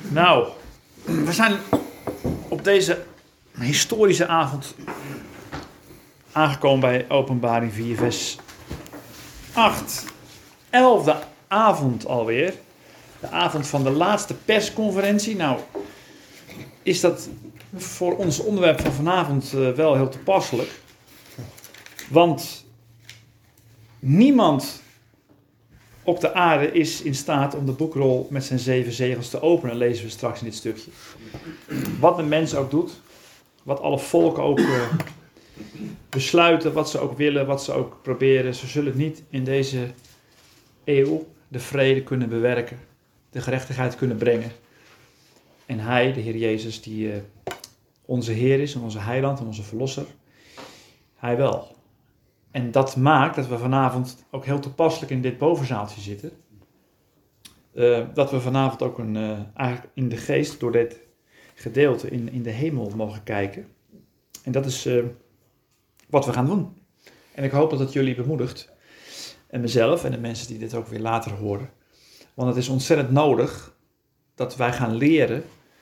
Nou, we zijn op deze historische avond aangekomen bij Openbaring 4, vers 8. 11e avond alweer. De avond van de laatste persconferentie. Nou, is dat voor ons onderwerp van vanavond wel heel toepasselijk. Want niemand op de aarde is in staat om de boekrol met zijn 7 zegels te openen, lezen we straks in dit stukje. Wat de mens ook doet, wat alle volken ook besluiten, wat ze ook willen, wat ze ook proberen, ze zullen niet in deze eeuw de vrede kunnen bewerken, de gerechtigheid kunnen brengen. En hij, de Heer Jezus, die onze Heer is en onze heiland en onze verlosser, hij wel. En dat maakt dat we vanavond ook heel toepasselijk in dit bovenzaaltje zitten. Dat we vanavond ook eigenlijk in de geest door dit gedeelte in de hemel mogen kijken. En dat is wat we gaan doen. En ik hoop dat het jullie bemoedigt. En mezelf en de mensen die dit ook weer later horen. Want het is ontzettend nodig dat wij gaan leren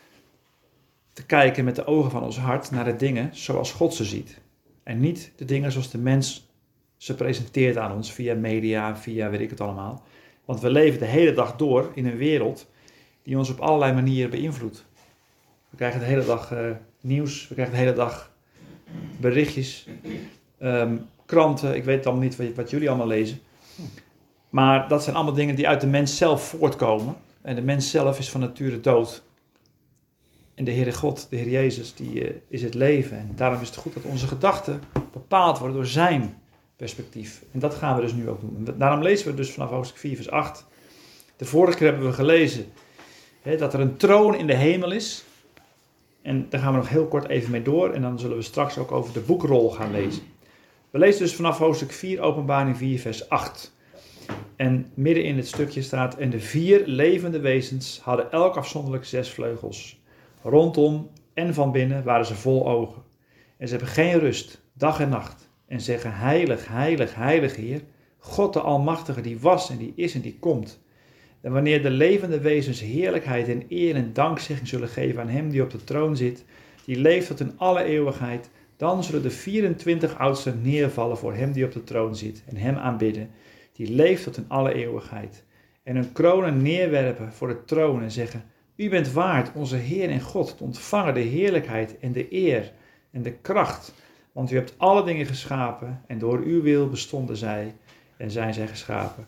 te kijken met de ogen van ons hart naar de dingen zoals God ze ziet. En niet de dingen zoals de mens ze presenteert aan ons via media, via weet ik het allemaal. Want we leven de hele dag door in een wereld die ons op allerlei manieren beïnvloedt. We krijgen de hele dag nieuws, we krijgen de hele dag berichtjes, kranten. Ik weet allemaal niet wat jullie allemaal lezen. Maar dat zijn allemaal dingen die uit de mens zelf voortkomen. En de mens zelf is van nature dood. En de Heere God, de Heer Jezus, die is het leven. En daarom is het goed dat onze gedachten bepaald worden door zijn perspectief. En dat gaan we dus nu ook doen. En daarom lezen we dus vanaf hoofdstuk 4 vers 8. De vorige keer hebben we gelezen dat er een troon in de hemel is. En daar gaan we nog heel kort even mee door. En dan zullen we straks ook over de boekrol gaan lezen. We lezen dus vanaf hoofdstuk 4, Openbaring 4 vers 8. En midden in het stukje staat: en de 4 levende wezens hadden elk afzonderlijk 6 vleugels. Rondom en van binnen waren ze vol ogen. En ze hebben geen rust, dag en nacht. En zeggen: heilig, heilig, heilig Heer, God de Almachtige, die was en die is en die komt. En wanneer de levende wezens heerlijkheid en eer en dankzegging zullen geven aan hem die op de troon zit, die leeft tot in alle eeuwigheid, dan zullen de 24 oudsten neervallen voor hem die op de troon zit en hem aanbidden, die leeft tot in alle eeuwigheid. En hun kronen neerwerpen voor de troon en zeggen: u bent waard, onze Heer en God, te ontvangen de heerlijkheid en de eer en de kracht. Want u hebt alle dingen geschapen en door uw wil bestonden zij en zijn zij geschapen.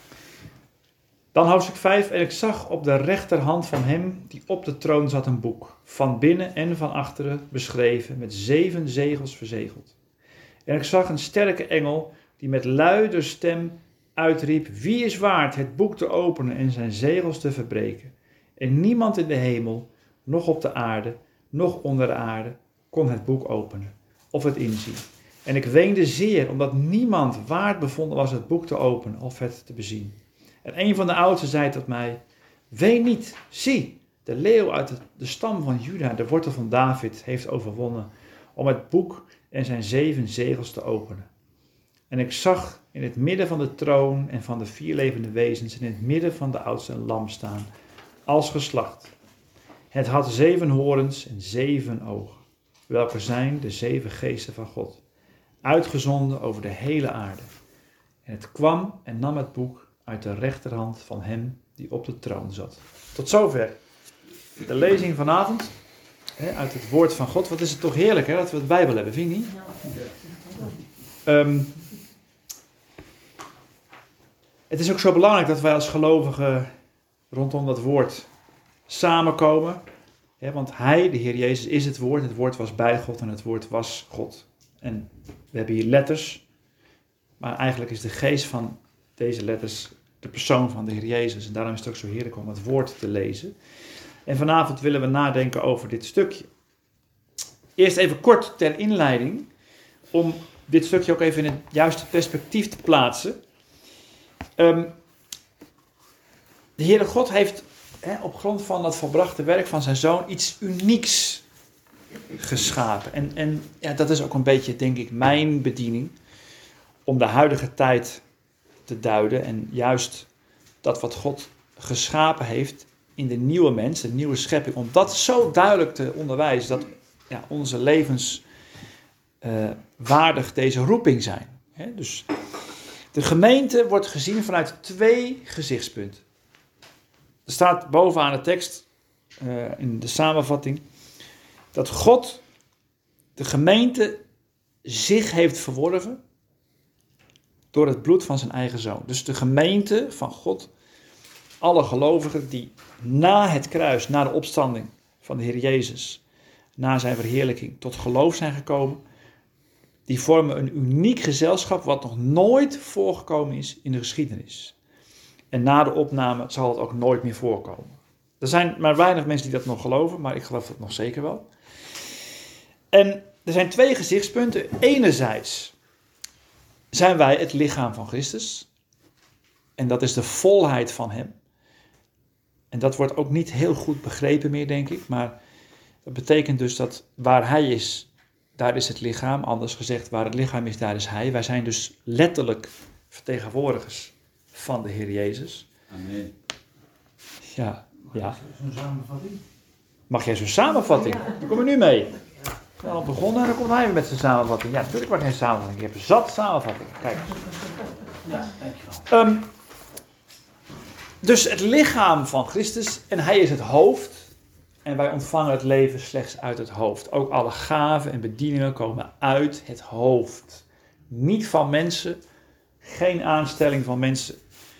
Dan hoofdstuk 5. En ik zag op de rechterhand van hem die op de troon zat een boek, van binnen en van achteren beschreven, met 7 zegels verzegeld. En ik zag een sterke engel die met luider stem uitriep: wie is waard het boek te openen en zijn zegels te verbreken? En niemand in de hemel, noch op de aarde, noch onder de aarde, kon het boek openen of het inzien. En ik weende zeer, omdat niemand waard bevonden was het boek te openen of het te bezien. En een van de oudsten zei tot mij: ween niet, zie, de leeuw uit de stam van Juda, de wortel van David, heeft overwonnen om het boek en zijn 7 zegels te openen. En ik zag in het midden van de troon en van de 4 levende wezens en in het midden van de oudste een lam staan, als geslacht. Het had 7 horens en 7 ogen, welke zijn de 7 geesten van God, uitgezonden over de hele aarde. En het kwam en nam het boek uit de rechterhand van hem die op de troon zat. Tot zover de lezing vanavond uit het woord van God. Wat is het toch heerlijk dat we het Bijbel hebben, vind je niet? Het is ook zo belangrijk dat wij als gelovigen rondom dat woord samenkomen. Want hij, de Heer Jezus, is het woord. Het woord was bij God en het woord was God. En we hebben hier letters. Maar eigenlijk is de geest van deze letters de persoon van de Heer Jezus. En daarom is het ook zo heerlijk om het woord te lezen. En vanavond willen we nadenken over dit stukje. Eerst even kort ter inleiding. Om dit stukje ook even in het juiste perspectief te plaatsen. De Heere God heeft op grond van dat volbrachte werk van zijn Zoon iets unieks geschapen. En dat is ook een beetje, denk ik, mijn bediening. Om de huidige tijd te duiden en juist dat wat God geschapen heeft in de nieuwe mens, de nieuwe schepping, om dat zo duidelijk te onderwijzen dat onze levens waardig deze roeping zijn. Dus de gemeente wordt gezien vanuit 2 gezichtspunten. Er staat bovenaan de tekst, in de samenvatting, dat God de gemeente zich heeft verworven door het bloed van zijn eigen zoon. Dus de gemeente van God, alle gelovigen die na het kruis, na de opstanding van de Heer Jezus, na zijn verheerlijking tot geloof zijn gekomen, die vormen een uniek gezelschap wat nog nooit voorgekomen is in de geschiedenis. En na de opname zal het ook nooit meer voorkomen. Er zijn maar weinig mensen die dat nog geloven, maar ik geloof dat nog zeker wel. En er zijn 2 gezichtspunten. Enerzijds zijn wij het lichaam van Christus. En dat is de volheid van hem. En dat wordt ook niet heel goed begrepen meer, denk ik. Maar dat betekent dus dat waar hij is, daar is het lichaam. Anders gezegd, waar het lichaam is, daar is hij. Wij zijn dus letterlijk vertegenwoordigers van de Heer Jezus. Amen. Ja. Zo'n samenvatting? Mag jij zo'n samenvatting? Daar kom je nu mee. We zijn al begonnen en dan komt hij weer met zijn samenvatting. Ja, natuurlijk mag geen samenvatting. Ik heb zat samenvattingen. Kijk. Ja, dankjewel. Dus het lichaam van Christus en hij is het hoofd. En wij ontvangen het leven slechts uit het hoofd. Ook alle gaven en bedieningen komen uit het hoofd. Niet van mensen. Geen aanstelling van mensen.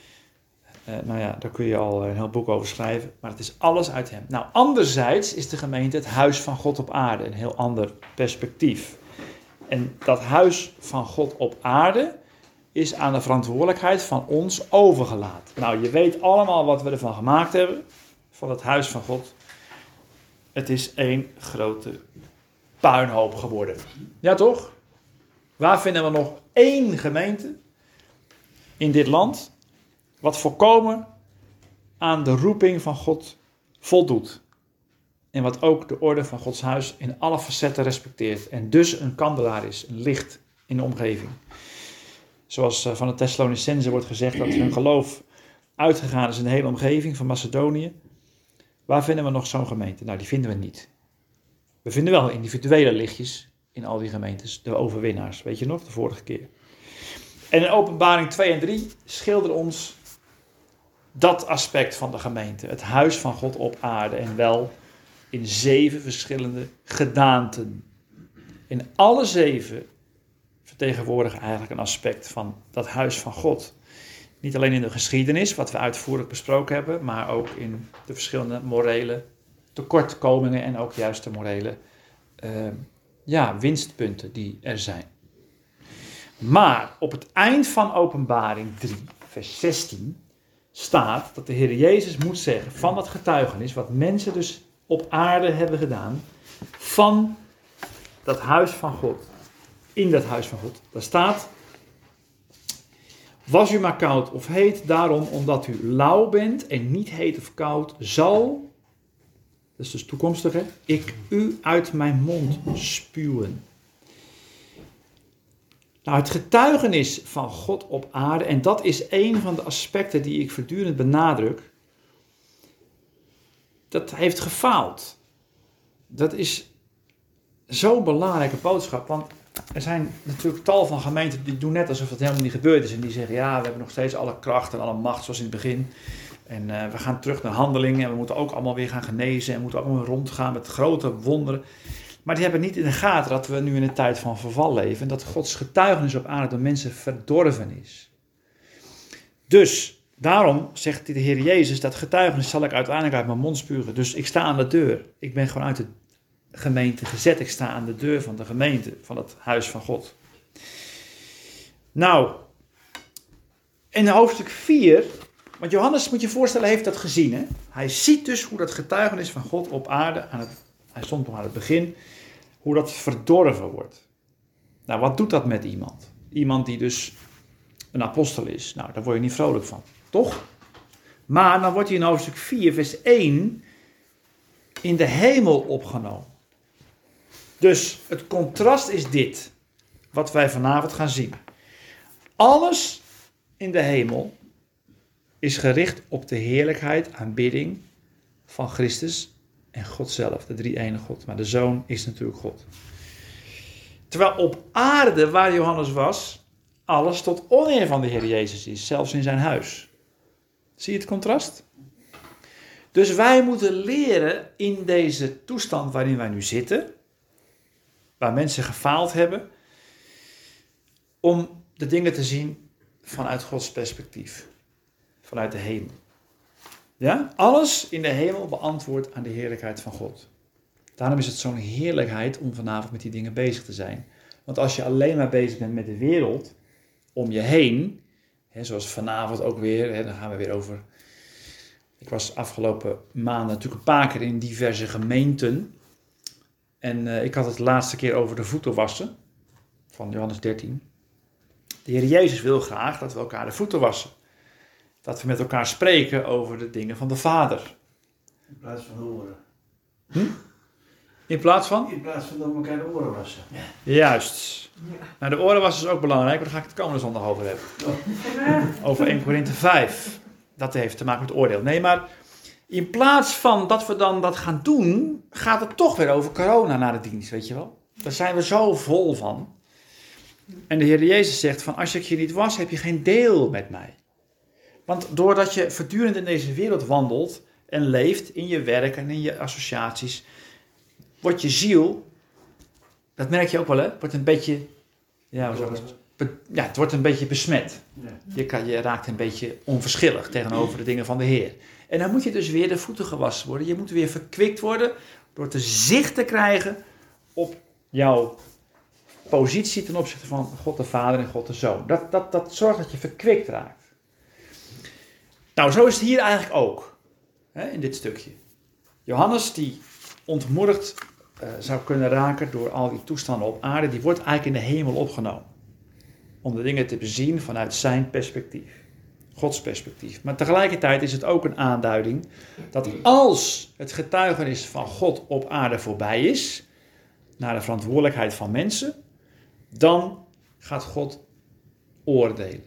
Daar kun je al een heel boek over schrijven. Maar het is alles uit hem. Nou, anderzijds is de gemeente het huis van God op aarde. Een heel ander perspectief. En dat huis van God op aarde is aan de verantwoordelijkheid van ons overgelaten. Nou, je weet allemaal wat we ervan gemaakt hebben. Van het huis van God. Het is één grote puinhoop geworden. Ja, toch? Waar vinden we nog 1 gemeente in dit land wat volkomen aan de roeping van God voldoet. En wat ook de orde van Gods huis in alle facetten respecteert. En dus een kandelaar is, een licht in de omgeving. Zoals van de Thessalonicenzen wordt gezegd dat hun geloof uitgegaan is in de hele omgeving van Macedonië. Waar vinden we nog zo'n gemeente? Nou, die vinden we niet. We vinden wel individuele lichtjes in al die gemeentes. De overwinnaars, weet je nog, de vorige keer. En in Openbaring 2 en 3 schilderen ons dat aspect van de gemeente. Het huis van God op aarde. En wel in 7 verschillende gedaanten. In alle 7 vertegenwoordigen eigenlijk een aspect van dat huis van God. Niet alleen in de geschiedenis, wat we uitvoerig besproken hebben, maar ook in de verschillende morele tekortkomingen en ook juist de morele winstpunten die er zijn. Maar op het eind van Openbaring 3, vers 16, staat dat de Heer Jezus moet zeggen van dat getuigenis, wat mensen dus op aarde hebben gedaan, van dat huis van God, in dat huis van God. Daar staat: was u maar koud of heet, daarom omdat u lauw bent en niet heet of koud, zal, dat is dus toekomstig, hè, ik u uit mijn mond spuwen. Nou, het getuigenis van God op aarde, en dat is een van de aspecten die ik voortdurend benadruk, dat heeft gefaald. Dat is zo'n belangrijke boodschap, want er zijn natuurlijk tal van gemeenten die doen net alsof het helemaal niet gebeurd is. En die zeggen, ja, we hebben nog steeds alle kracht en alle macht zoals in het begin. En we gaan terug naar handelingen en we moeten ook allemaal weer gaan genezen en moeten ook allemaal rondgaan met grote wonderen. Maar die hebben niet in de gaten dat we nu in een tijd van verval leven en dat Gods getuigenis op aarde door mensen verdorven is. Dus daarom zegt de Heer Jezus, dat getuigenis zal ik uiteindelijk uit mijn mond spugen. Dus ik sta aan de deur. Ik ben gewoon uit de gemeente gezet. Ik sta aan de deur van de gemeente, van het huis van God. Nou, in hoofdstuk 4, want Johannes, moet je voorstellen, heeft dat gezien. Hè? Hij ziet dus hoe dat getuigenis van God op aarde, hij stond nog aan het begin, hoe dat verdorven wordt. Nou, wat doet dat met iemand? Iemand die dus een apostel is. Nou, daar word je niet vrolijk van, toch? Maar dan wordt hij in hoofdstuk 4, vers 1 in de hemel opgenomen. Dus het contrast is dit, wat wij vanavond gaan zien. Alles in de hemel is gericht op de heerlijkheid, aanbidding van Christus en God zelf, de drie-enige God. Maar de Zoon is natuurlijk God. Terwijl op aarde, waar Johannes was, alles tot oneer van de Heer Jezus is, zelfs in zijn huis. Zie je het contrast? Dus wij moeten leren in deze toestand waarin wij nu zitten, waar mensen gefaald hebben, om de dingen te zien vanuit Gods perspectief, vanuit de hemel. Ja? Alles in de hemel beantwoordt aan de heerlijkheid van God. Daarom is het zo'n heerlijkheid om vanavond met die dingen bezig te zijn. Want als je alleen maar bezig bent met de wereld om je heen, hè, zoals vanavond ook weer, hè, dan gaan we weer over. Ik was afgelopen maanden natuurlijk een paar keer in diverse gemeenten. En ik had het de laatste keer over de voeten wassen, van Johannes 13. De Heer Jezus wil graag dat we elkaar de voeten wassen. Dat we met elkaar spreken over de dingen van de Vader. In plaats van de oren. In plaats van? In plaats van dat we elkaar de oren wassen. Juist. Nou, de oren wassen is ook belangrijk, maar daar ga ik het komende zondag over hebben. Over 1 Korinthe 5. Dat heeft te maken met oordeel. Nee, maar in plaats van dat we dan dat gaan doen, gaat het toch weer over corona naar de dienst, weet je wel. Daar zijn we zo vol van. En de Heer Jezus zegt van, als ik je niet was, heb je geen deel met mij. Want doordat je voortdurend in deze wereld wandelt en leeft in je werk en in je associaties, wordt je ziel, dat merk je ook wel, hè, wordt een beetje, het wordt een beetje besmet. Je raakt een beetje onverschillig tegenover de dingen van de Heer. En dan moet je dus weer de voeten gewassen worden. Je moet weer verkwikt worden door te zicht te krijgen op jouw positie ten opzichte van God de Vader en God de Zoon. Dat zorgt dat je verkwikt raakt. Nou, zo is het hier eigenlijk ook, hè, in dit stukje. Johannes, die ontmoedigd zou kunnen raken door al die toestanden op aarde, die wordt eigenlijk in de hemel opgenomen. Om de dingen te bezien vanuit zijn perspectief. Gods perspectief. Maar tegelijkertijd is het ook een aanduiding dat als het getuigenis van God op aarde voorbij is, naar de verantwoordelijkheid van mensen, dan gaat God oordelen.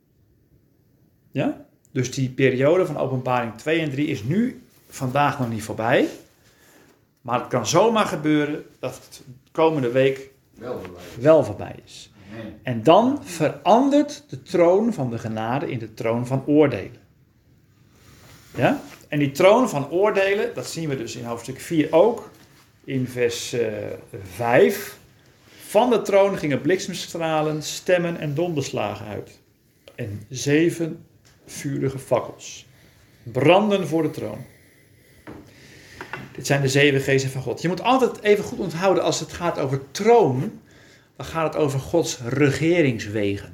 Ja? Dus die periode van Openbaring 2 en 3 is nu vandaag nog niet voorbij. Maar het kan zomaar gebeuren dat het komende week wel voorbij is. En dan verandert de troon van de genade in de troon van oordelen. Ja? En die troon van oordelen, dat zien we dus in hoofdstuk 4 ook, in vers 5. Van de troon gingen bliksemstralen, stemmen en donderslagen uit. En 7 vurige fakkels branden voor de troon. Dit zijn de 7 geesten van God. Je moet altijd even goed onthouden als het gaat over troon, dan gaat het over Gods regeringswegen.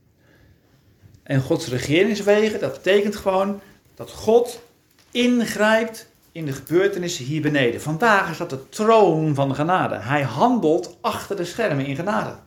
En Gods regeringswegen, dat betekent gewoon dat God ingrijpt in de gebeurtenissen hier beneden. Vandaag is dat de troon van de genade. Hij handelt achter de schermen in genade.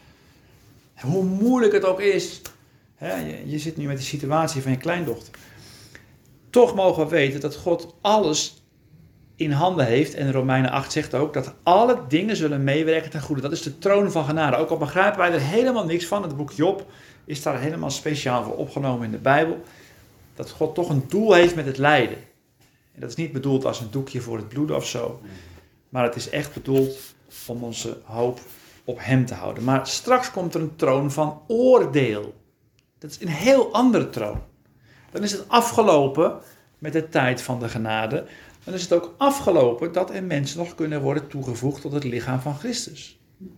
Hoe moeilijk het ook is. Hè, je zit nu met de situatie van je kleindochter. Toch mogen we weten dat God alles in handen heeft. En Romeinen 8 zegt ook dat alle dingen zullen meewerken ten goede. Dat is de troon van genade. Ook al begrijpen wij er helemaal niks van. Het boek Job is daar helemaal speciaal voor opgenomen in de Bijbel. Dat God toch een doel heeft met het lijden. En dat is niet bedoeld als een doekje voor het bloeden of zo. Maar het is echt bedoeld om onze hoop op hem te houden. Maar straks komt er een troon van oordeel. Dat is een heel andere troon. Dan is het afgelopen met de tijd van de genade. Dan is het ook afgelopen dat er mensen nog kunnen worden toegevoegd tot het lichaam van Christus.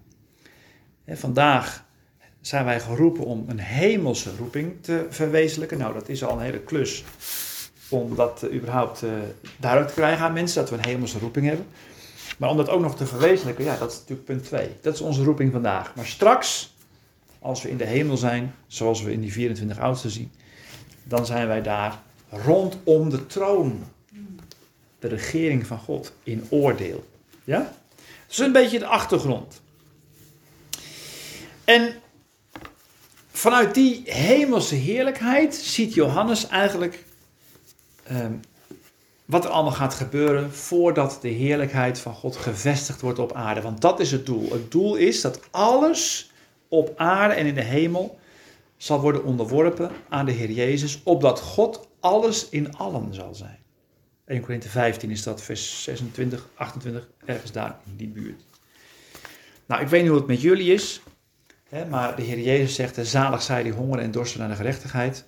En vandaag zijn wij geroepen om een hemelse roeping te verwezenlijken. Nou, dat is al een hele klus om dat überhaupt duidelijk te krijgen aan mensen, dat we een hemelse roeping hebben. Maar om dat ook nog te verwezenlijken, ja, dat is natuurlijk punt 2. Dat is onze roeping vandaag. Maar straks, als we in de hemel zijn, zoals we in die 24 oudsten zien, dan zijn wij daar rondom de troon. De regering van God in oordeel. Ja? Dat is een beetje de achtergrond. En vanuit die hemelse heerlijkheid ziet Johannes eigenlijk wat er allemaal gaat gebeuren voordat de heerlijkheid van God gevestigd wordt op aarde. Want dat is het doel. Het doel is dat alles op aarde en in de hemel zal worden onderworpen aan de Heer Jezus, opdat God alles in allen zal zijn. 1 Korinthe 15 is dat, vers 26, 28, ergens daar in die buurt. Nou, ik weet niet hoe het met jullie is, hè, maar de Heer Jezus zegt, zalig zij die hongeren en dorsten naar de gerechtigheid.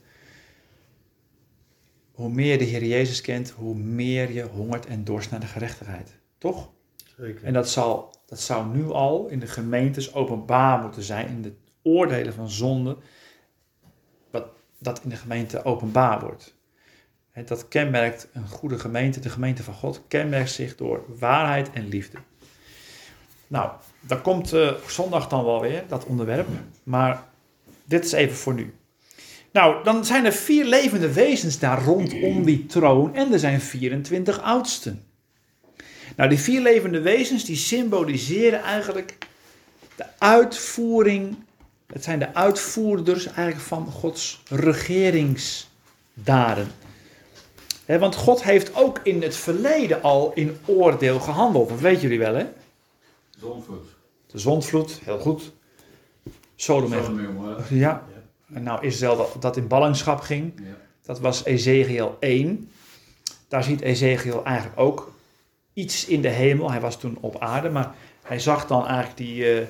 Hoe meer je de Heer Jezus kent, hoe meer je hongert en dorst naar de gerechtigheid. Toch? Zeker. En dat zou nu al in de gemeentes openbaar moeten zijn, in de oordelen van zonde, dat in de gemeente openbaar wordt. Dat kenmerkt een goede gemeente, de gemeente van God, kenmerkt zich door waarheid en liefde. Nou, dat komt zondag dan wel weer, dat onderwerp, maar dit is even voor nu. Nou, dan zijn er 4 levende wezens daar rondom die troon en er zijn 24 oudsten. Nou, die 4 levende wezens die symboliseren eigenlijk de uitvoering, het zijn de uitvoerders eigenlijk van Gods regeringsdaden. Want God heeft ook in het verleden al in oordeel gehandeld, dat weten jullie wel, hè? Zondvloed. De zondvloed, heel goed. Sodom en Gomorra. Ja. En nou Israël dat in ballingschap ging, dat was Ezekiel 1. Daar ziet Ezekiel eigenlijk ook iets in de hemel. Hij was toen op aarde, maar hij zag dan eigenlijk die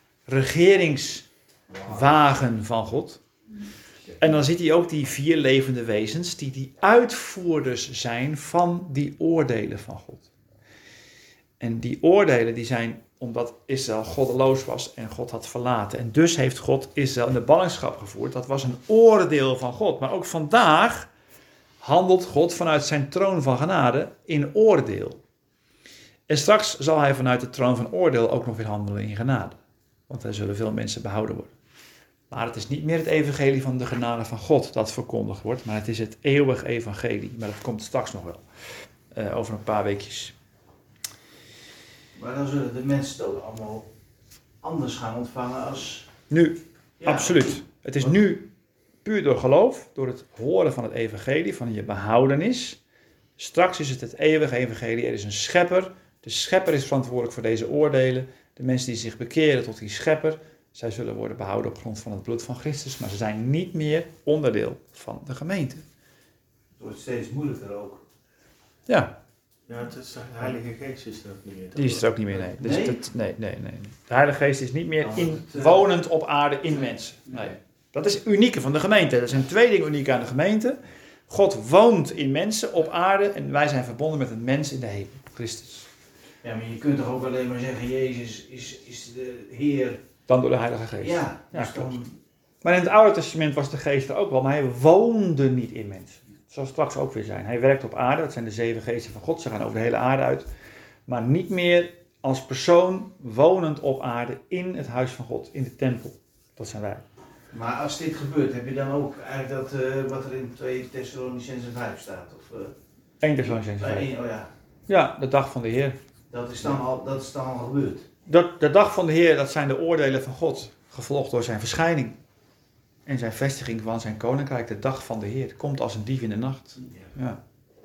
regeringswagen van God. En dan ziet hij ook die 4 levende wezens die uitvoerders zijn van die oordelen van God. En die oordelen die zijn omdat Israël goddeloos was en God had verlaten. En dus heeft God Israël in de ballingschap gevoerd. Dat was een oordeel van God. Maar ook vandaag handelt God vanuit zijn troon van genade in oordeel. En straks zal hij vanuit de troon van oordeel ook nog weer handelen in genade. Want er zullen veel mensen behouden worden. Maar het is niet meer het evangelie van de genade van God dat verkondigd wordt. Maar het is het eeuwig evangelie. Maar dat komt straks nog wel. Over een paar weekjes. Maar dan zullen de mensen het ook allemaal anders gaan ontvangen als... Nu, absoluut. Het is nu puur door geloof, door het horen van het evangelie, van je behoudenis. Straks is het eeuwige evangelie. Er is een schepper. De schepper is verantwoordelijk voor deze oordelen. De mensen die zich bekeren tot die schepper, zij zullen worden behouden op grond van het bloed van Christus. Maar ze zijn niet meer onderdeel van de gemeente. Het wordt steeds moeilijker ook. Ja. Ja, het is, de Heilige Geest is er ook niet meer. Die is er ook niet meer, nee. Dus Nee? Nee. De Heilige Geest is niet meer Nou, wonend op aarde in mensen. Nee. Dat is het unieke van de gemeente. Er zijn 2 dingen uniek aan de gemeente. God woont in mensen op aarde en wij zijn verbonden met een mens in de hemel, Christus. Ja, maar je kunt toch ook alleen maar zeggen, Jezus is de Heer. Dan door de Heilige Geest. Ja, Ja, dus dan... Maar in het Oude Testament was de Geest er ook wel, maar hij woonde niet in mensen. Dat zal straks ook weer zijn. Hij werkt op aarde, dat zijn de 7 geesten van God, ze gaan over de hele aarde uit. Maar niet meer als persoon wonend op aarde in het huis van God, in de tempel. Dat zijn wij. Maar als dit gebeurt, heb je dan ook eigenlijk dat wat er in 2 Thessalonicenzen 5 staat? Of, 1 Thessalonicenzen 5. oh ja, Ja, de dag van de Heer. dat is dan al gebeurd. De dag van de Heer, dat zijn de oordelen van God, gevolgd door zijn verschijning. En zijn vestiging van zijn koninkrijk, de dag van de Heer, komt als een dief in de nacht. Ja.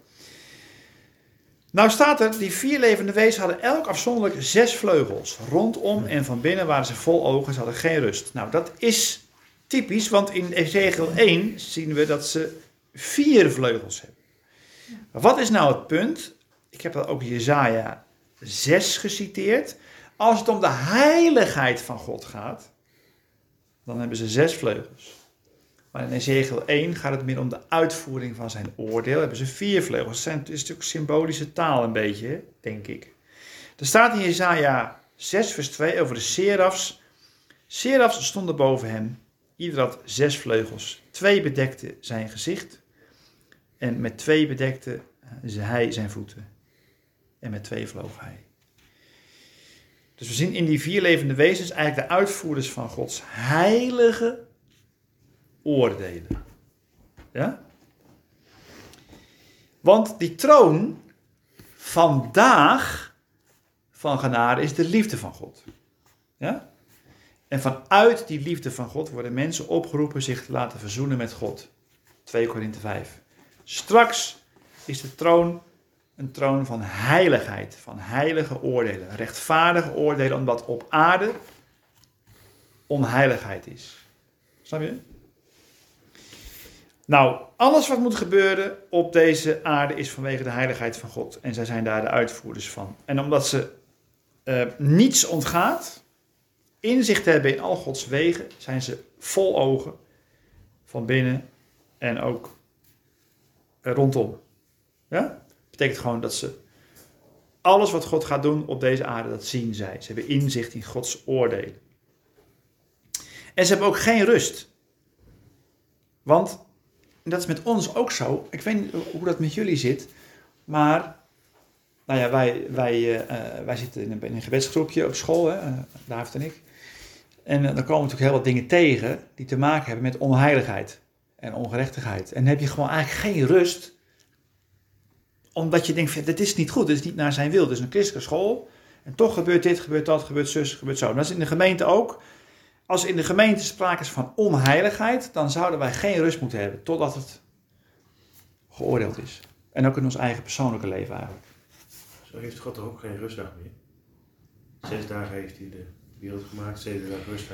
Nou staat er, die 4 levende wezens hadden elk afzonderlijk 6 vleugels. Rondom en van binnen waren ze vol ogen, ze hadden geen rust. Nou, dat is typisch, want in Ezekiel 1 zien we dat ze 4 vleugels hebben. Maar wat is nou het punt? Ik heb dat ook Jesaja 6 geciteerd. Als het om de heiligheid van God gaat, dan hebben ze 6 vleugels. Maar in Ezekiel 1 gaat het meer om de uitvoering van zijn oordeel. Hebben ze 4 vleugels. Het is natuurlijk symbolische taal een beetje, denk ik. Er staat in Jesaja 6 vers 2 over de serafs. Serafs stonden boven hem. Ieder had 6 vleugels. 2 bedekten zijn gezicht. En met 2 bedekte hij zijn voeten. En met 2 vloog hij. Dus we zien in die 4 levende wezens eigenlijk de uitvoerders van Gods heilige oordelen. Ja? Want die troon vandaag van genade is de liefde van God. Ja? En vanuit die liefde van God worden mensen opgeroepen zich te laten verzoenen met God. 2 Korinthe 5. Straks is de troon een troon van heiligheid, van heilige oordelen, rechtvaardige oordelen, omdat op aarde onheiligheid is. Snap je? Nou, alles wat moet gebeuren op deze aarde is vanwege de heiligheid van God. En zij zijn daar de uitvoerders van. En omdat ze niets ontgaat, inzicht hebben in al Gods wegen, zijn ze vol ogen van binnen en ook rondom. Ja? Betekent gewoon dat ze alles wat God gaat doen op deze aarde, dat zien zij. Ze hebben inzicht in Gods oordelen. En ze hebben ook geen rust. Want, en dat is met ons ook zo, ik weet niet hoe dat met jullie zit, maar nou ja, wij zitten in een gebedsgroepje op school, hè, David en ik. En dan komen natuurlijk heel wat dingen tegen die te maken hebben met onheiligheid en ongerechtigheid. En dan heb je gewoon eigenlijk geen rust, omdat je denkt, dit is niet goed, dit is niet naar zijn wil. Dit is een christelijke school en toch gebeurt dit, gebeurt dat, gebeurt zus, gebeurt zo. En dat is in de gemeente ook. Als in de gemeente sprake is van onheiligheid, dan zouden wij geen rust moeten hebben totdat het geoordeeld is. En ook in ons eigen persoonlijke leven eigenlijk. Zo heeft God toch ook geen rustdag meer? 6 dagen heeft hij de wereld gemaakt, 7 dagen rust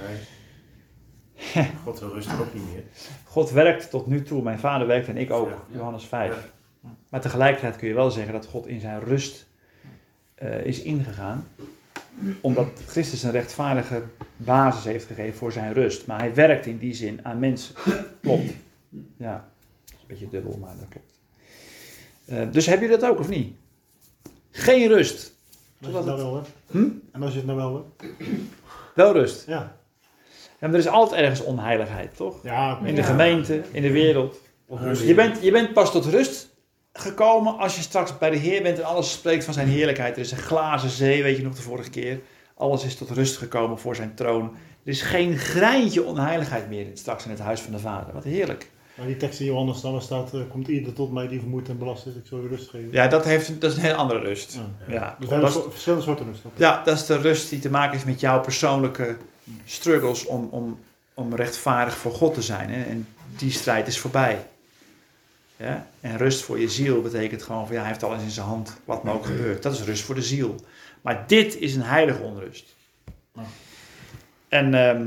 hij. God wil rust ook niet meer. God werkt tot nu toe, mijn vader werkt en ik ook, Ja. Johannes 5. Ja. Maar tegelijkertijd kun je wel zeggen dat God in zijn rust is ingegaan. Omdat Christus een rechtvaardige basis heeft gegeven voor zijn rust. Maar hij werkt in die zin aan mensen. Klopt. Ja, dat is een beetje dubbel, maar dat klopt. Dus heb je dat ook of niet? Geen rust. Als je het nou wel hebt. En als je het nou wel hebt. Wel rust. Ja. Ja, maar er is altijd ergens onheiligheid, toch? Ja, In de gemeente, in de wereld. Je bent pas tot rust gekomen als je straks bij de Heer bent en alles spreekt van zijn heerlijkheid. Er is een glazen zee, weet je nog de vorige keer. Alles is tot rust gekomen voor zijn troon. Er is geen greintje onheiligheid meer straks in het huis van de Vader. Wat heerlijk. Maar die tekst in Johannes dan staat, komt ieder tot mij die vermoeid en belast is, ik zal je rust geven. Ja, dat is een hele andere rust. Ja. Ja, Dus we hebben verschillende soorten rust. ja, dat is de rust die te maken is met jouw persoonlijke struggles om rechtvaardig voor God te zijn. Hè? En die strijd is voorbij. Ja? En rust voor je ziel betekent gewoon van ja, hij heeft alles in zijn hand, wat me ook gebeurt. Dat is rust voor de ziel. Maar dit is een heilige onrust. Ja. En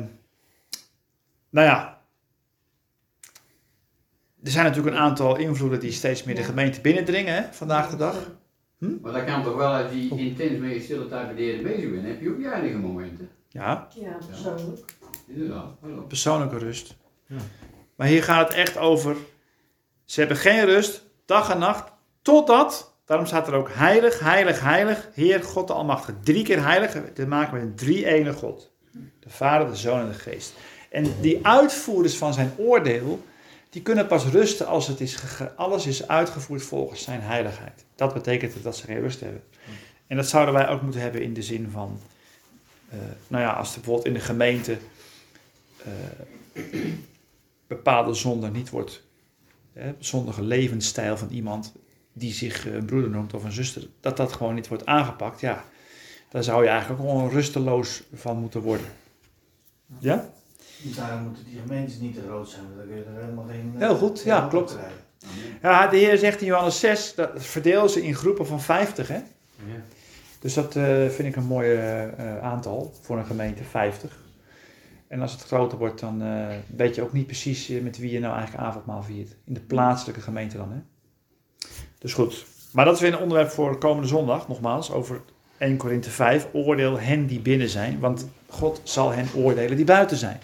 nou ja, er zijn natuurlijk een aantal invloeden die steeds meer de gemeente binnendringen, hè, vandaag de dag. Maar dat kan toch wel als je intens met je stille tijd met de Heer bezig bent, heb je ook je eigen momenten. Ja, Ja, persoonlijk. Inderdaad. Hallo. persoonlijke rust. Ja. Maar hier gaat het echt over, ze hebben geen rust, dag en nacht, totdat, daarom staat er ook heilig, heilig, heilig, Heer God de Almachtige. 3 keer heilig, te maken met een drie-ene God. De Vader, de Zoon en de Geest. En die uitvoerders van zijn oordeel, die kunnen pas rusten als alles is uitgevoerd volgens zijn heiligheid. Dat betekent dat ze geen rust hebben. En dat zouden wij ook moeten hebben in de zin van, nou ja, als er bijvoorbeeld in de gemeente bepaalde zonde niet wordt, zondige levensstijl van iemand die zich een broeder noemt of een zuster, dat gewoon niet wordt aangepakt, ja, daar zou je eigenlijk ook gewoon rusteloos van moeten worden. Ja? Daarom moeten die gemeentes niet te groot zijn, want dan kun je er helemaal geen... Heel goed, ja, geen klopt. krijgen. Ja, de Heer zegt in Johannes 6, dat verdeel ze in groepen van 50, hè? Ja. Dus dat vind ik een mooi aantal voor een gemeente, 50. En als het groter wordt, dan weet je ook niet precies met wie je nou eigenlijk avondmaal viert. In de plaatselijke gemeente dan, hè? Dus goed. Maar dat is weer een onderwerp voor komende zondag, nogmaals, over 1 Korinthe 5. Oordeel hen die binnen zijn, want God zal hen oordelen die buiten zijn.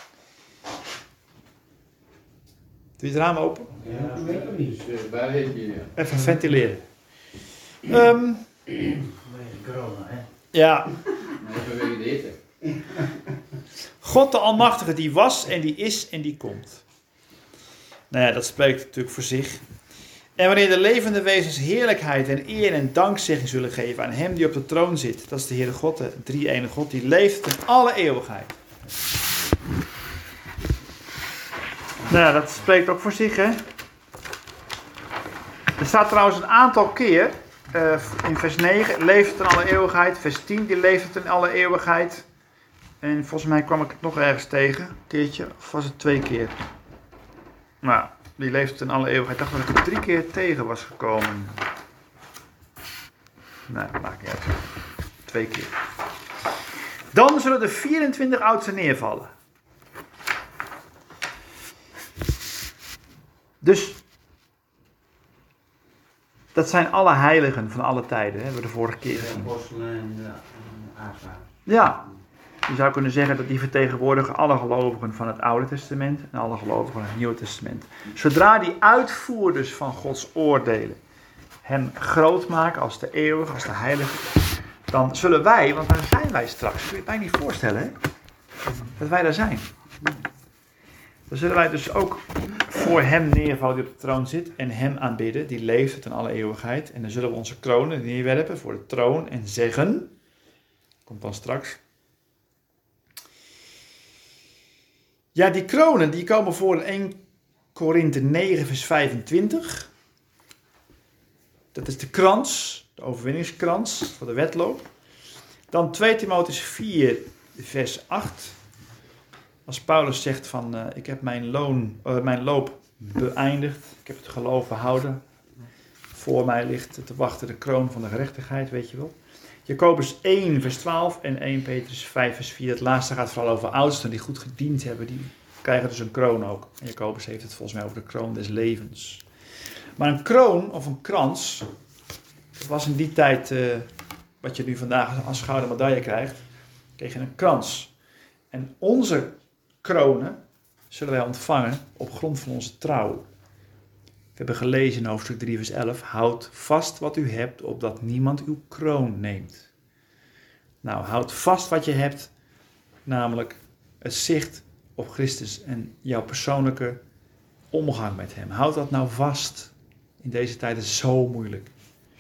Doe je het raam open? Ja, dus waar heb je... Even ventileren. Vanwege corona, hè. Ja, Vanwege de hitte. God de Almachtige, die was en die is en die komt. Nou ja, dat spreekt natuurlijk voor zich. En wanneer de levende wezens heerlijkheid en eer en dankzegging zullen geven aan hem die op de troon zit, dat is de Heere God, de drie-ene God, die leeft in alle eeuwigheid. Nou ja, dat spreekt ook voor zich, hè. Er staat trouwens een aantal keer, in vers 9, leeft het in alle eeuwigheid. Vers 10, die leeft het in alle eeuwigheid. En volgens mij kwam ik het nog ergens tegen, een keertje, of was het 2 keer? Nou, die leeft het in alle eeuwigheid. Ik dacht dat ik er 3 keer tegen was gekomen. Nee, maakt niet uit. 2 keer. Dan zullen de 24 oudsten neervallen. Dus dat zijn alle heiligen van alle tijden, hè, hebben we de vorige keer De gezien. apostelen en de aartsvaders. Ja, je zou kunnen zeggen dat die vertegenwoordigen alle gelovigen van het Oude Testament en alle gelovigen van het Nieuwe Testament. Zodra die uitvoerders van Gods oordelen hem groot maken als de eeuwige, als de heilige, dan zullen wij, want daar zijn wij straks, kun je het bijna niet voorstellen, hè? Dat wij daar zijn. Dan zullen wij dus ook voor hem neervallen die op de troon zit en hem aanbidden, die leeft tot in alle eeuwigheid. En dan zullen we onze kronen neerwerpen voor de troon en zeggen, komt dan straks. Ja, die kronen die komen voor in 1 Korinthe 9 vers 25. Dat is de krans, de overwinningskrans voor de wedloop. Dan 2 Timotheüs 4 vers 8. Als Paulus zegt van, ik heb mijn loop beëindigd, ik heb het geloof behouden. Voor mij ligt te wachten de kroon van de gerechtigheid, weet je wel. Jacobus 1 vers 12 en 1 Petrus 5 vers 4. Het laatste gaat vooral over oudsten die goed gediend hebben, die krijgen dus een kroon ook. En Jacobus heeft het volgens mij over de kroon des levens. Maar een kroon of een krans, dat was in die tijd wat je nu vandaag als gouden medaille krijgt, kreeg je een krans. En onze kronen zullen wij ontvangen op grond van onze trouw. We hebben gelezen in hoofdstuk 3 vers 11. Houd vast wat u hebt, opdat niemand uw kroon neemt. Nou, houd vast wat je hebt, namelijk het zicht op Christus en jouw persoonlijke omgang met hem. Houd dat nou vast. In deze tijd is het zo moeilijk.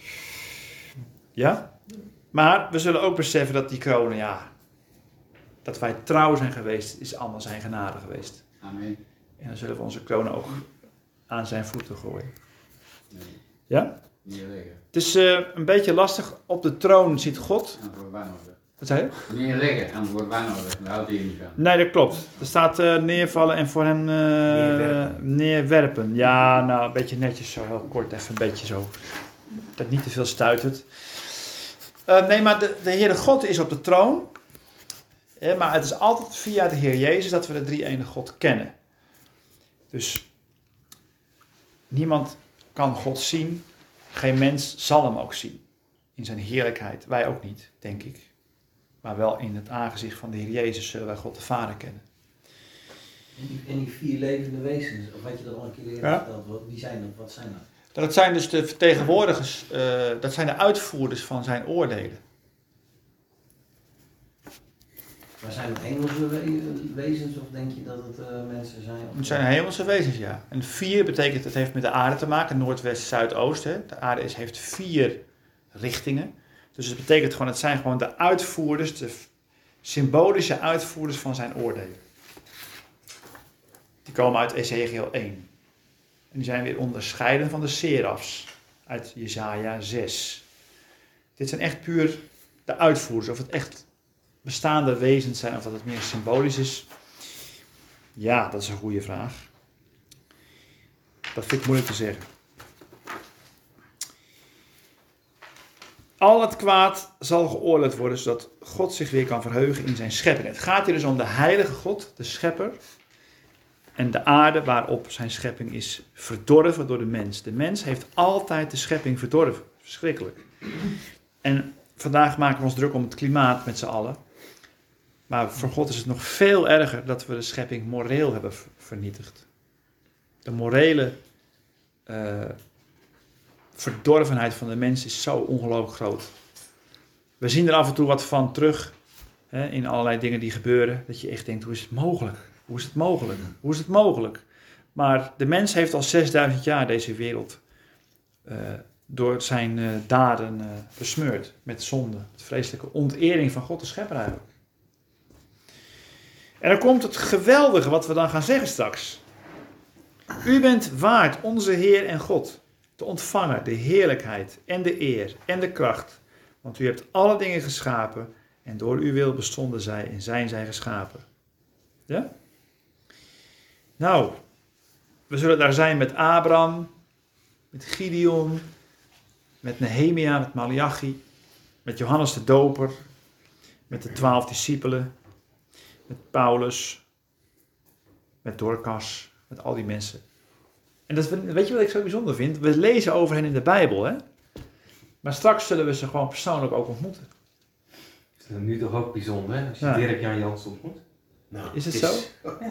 Ja? Maar we zullen ook beseffen dat die kronen, ja, dat wij trouw zijn geweest, is allemaal zijn genade geweest. Amen. En dan zullen we onze kronen ook aan zijn voeten gooien. Nee, Ja? niet leggen. Het is een beetje lastig. Op de troon zit God. Aan het wordt wanorde. Wat zei je? Neerleggen aan het wordt wanorde. Daar houdt hij niet van. Nee, dat klopt. Er staat neervallen en voor hem neerwerpen. Ja, nou, een beetje netjes zo, heel kort, even een beetje zo. Dat niet te veel stuitert. Nee, maar de Heere God is op de troon. Maar het is altijd via de Heer Jezus dat we de drie-enige God kennen. Dus niemand kan God zien. Geen mens zal hem ook zien. In zijn heerlijkheid. Wij ook niet, denk ik. Maar wel in het aangezicht van de Heer Jezus zullen wij God de Vader kennen. En die vier levende wezens, of had je dat al een keer eerder verteld? Wie zijn dat? Wat zijn dat? Dat zijn dus de vertegenwoordigers, dat zijn de uitvoerders van zijn oordelen. Maar zijn het hemelse wezens of denk je dat het mensen zijn? Het zijn hemelse wezens, ja. En 4 betekent, het heeft met de aarde te maken, noordwest, zuidoost. Hè. De aarde heeft 4 richtingen. Dus het betekent gewoon, het zijn gewoon de uitvoerders, de symbolische uitvoerders van zijn oordelen. Die komen uit Ezekiel 1. En die zijn weer onderscheiden van de serafs uit Jesaja 6. Dit zijn echt puur de uitvoerders, of het echt bestaande wezens zijn, of dat het meer symbolisch is. Ja, dat is een goede vraag. Dat vind ik moeilijk te zeggen. Al het kwaad zal geoordeeld worden, zodat God zich weer kan verheugen in zijn schepping. Het gaat hier dus om de heilige God, de schepper, en de aarde waarop zijn schepping is verdorven door de mens. De mens heeft altijd de schepping verdorven. Verschrikkelijk. En vandaag maken we ons druk om het klimaat met z'n allen. Maar voor God is het nog veel erger dat we de schepping moreel hebben vernietigd. De morele verdorvenheid van de mens is zo ongelooflijk groot. We zien er af en toe wat van terug, hè, in allerlei dingen die gebeuren. Dat je echt denkt, hoe is het mogelijk? Hoe is het mogelijk? Hoe is het mogelijk? Maar de mens heeft al 6000 jaar deze wereld door zijn daden besmeurd met zonde. Met vreselijke ontering van God de schepper eigenlijk. En dan komt het geweldige wat we dan gaan zeggen straks. U bent waard, onze Heer en God, te ontvangen de heerlijkheid en de eer en de kracht. Want u hebt alle dingen geschapen en door uw wil bestonden zij en zijn zij geschapen. Ja? Nou, we zullen daar zijn met Abraham, met Gideon, met Nehemia, met Malachi, met Johannes de Doper, met de 12 discipelen, met Paulus, met Dorcas, met al die mensen. En weet je wat ik zo bijzonder vind? We lezen over hen in de Bijbel, hè? Maar straks zullen we ze gewoon persoonlijk ook ontmoeten. Is dat nu toch ook bijzonder, hè? Als je Dirk-Jan Jans ontmoet? Nou, Is het zo?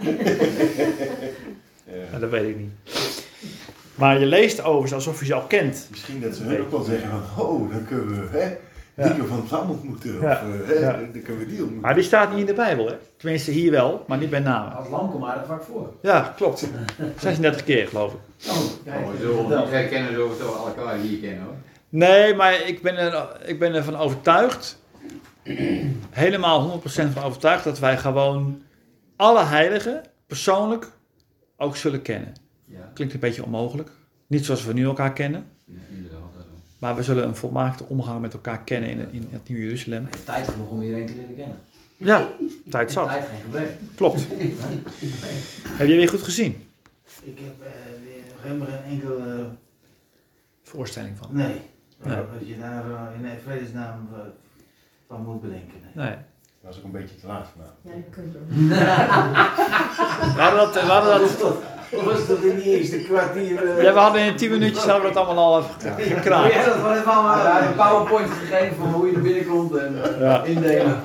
Nou, dat weet ik niet. Maar je leest over ze alsof je ze al kent. Misschien dat ze hun ook wel zeggen van, dan kunnen we Dieke van Zam ontmoeten. Of dan kunnen we die ontmoeten. Maar die staat niet in de Bijbel, hè? Tenminste hier wel, maar niet bij naam. Als lam komt maar dat vak voor. Ja, klopt. 36 keer, geloof ik. Die herkennen ze over elkaar die je kennen hoor. Nee, maar ik ben ervan overtuigd, helemaal 100% van overtuigd, dat wij gewoon alle heiligen persoonlijk ook zullen kennen. Ja. Klinkt een beetje onmogelijk. Niet zoals we nu elkaar kennen, Ja, inderdaad. maar we zullen een volmaakte omgang met elkaar kennen in het Nieuwe Jeruzalem. Je hebt tijd genoeg om iedereen te leren kennen. Ja, tijd zat. Tijd geen gebrek. Klopt. Heb je weer goed gezien? Ik heb helemaal geen enkele Voorstelling van. nee. Nee. Wat je daar in de vredesnaam van moet bedenken. Nee. Nee. Dat was ook een beetje te laat vandaag. Ja, dat kunt ook. We hadden dat Of was dat in die eerste kwartier? ja, we hadden in 10 minuutjes hadden we dat allemaal al gekraakt. Ja, dat was even allemaal. Een PowerPoint gegeven van hoe je er binnenkomt en indelen.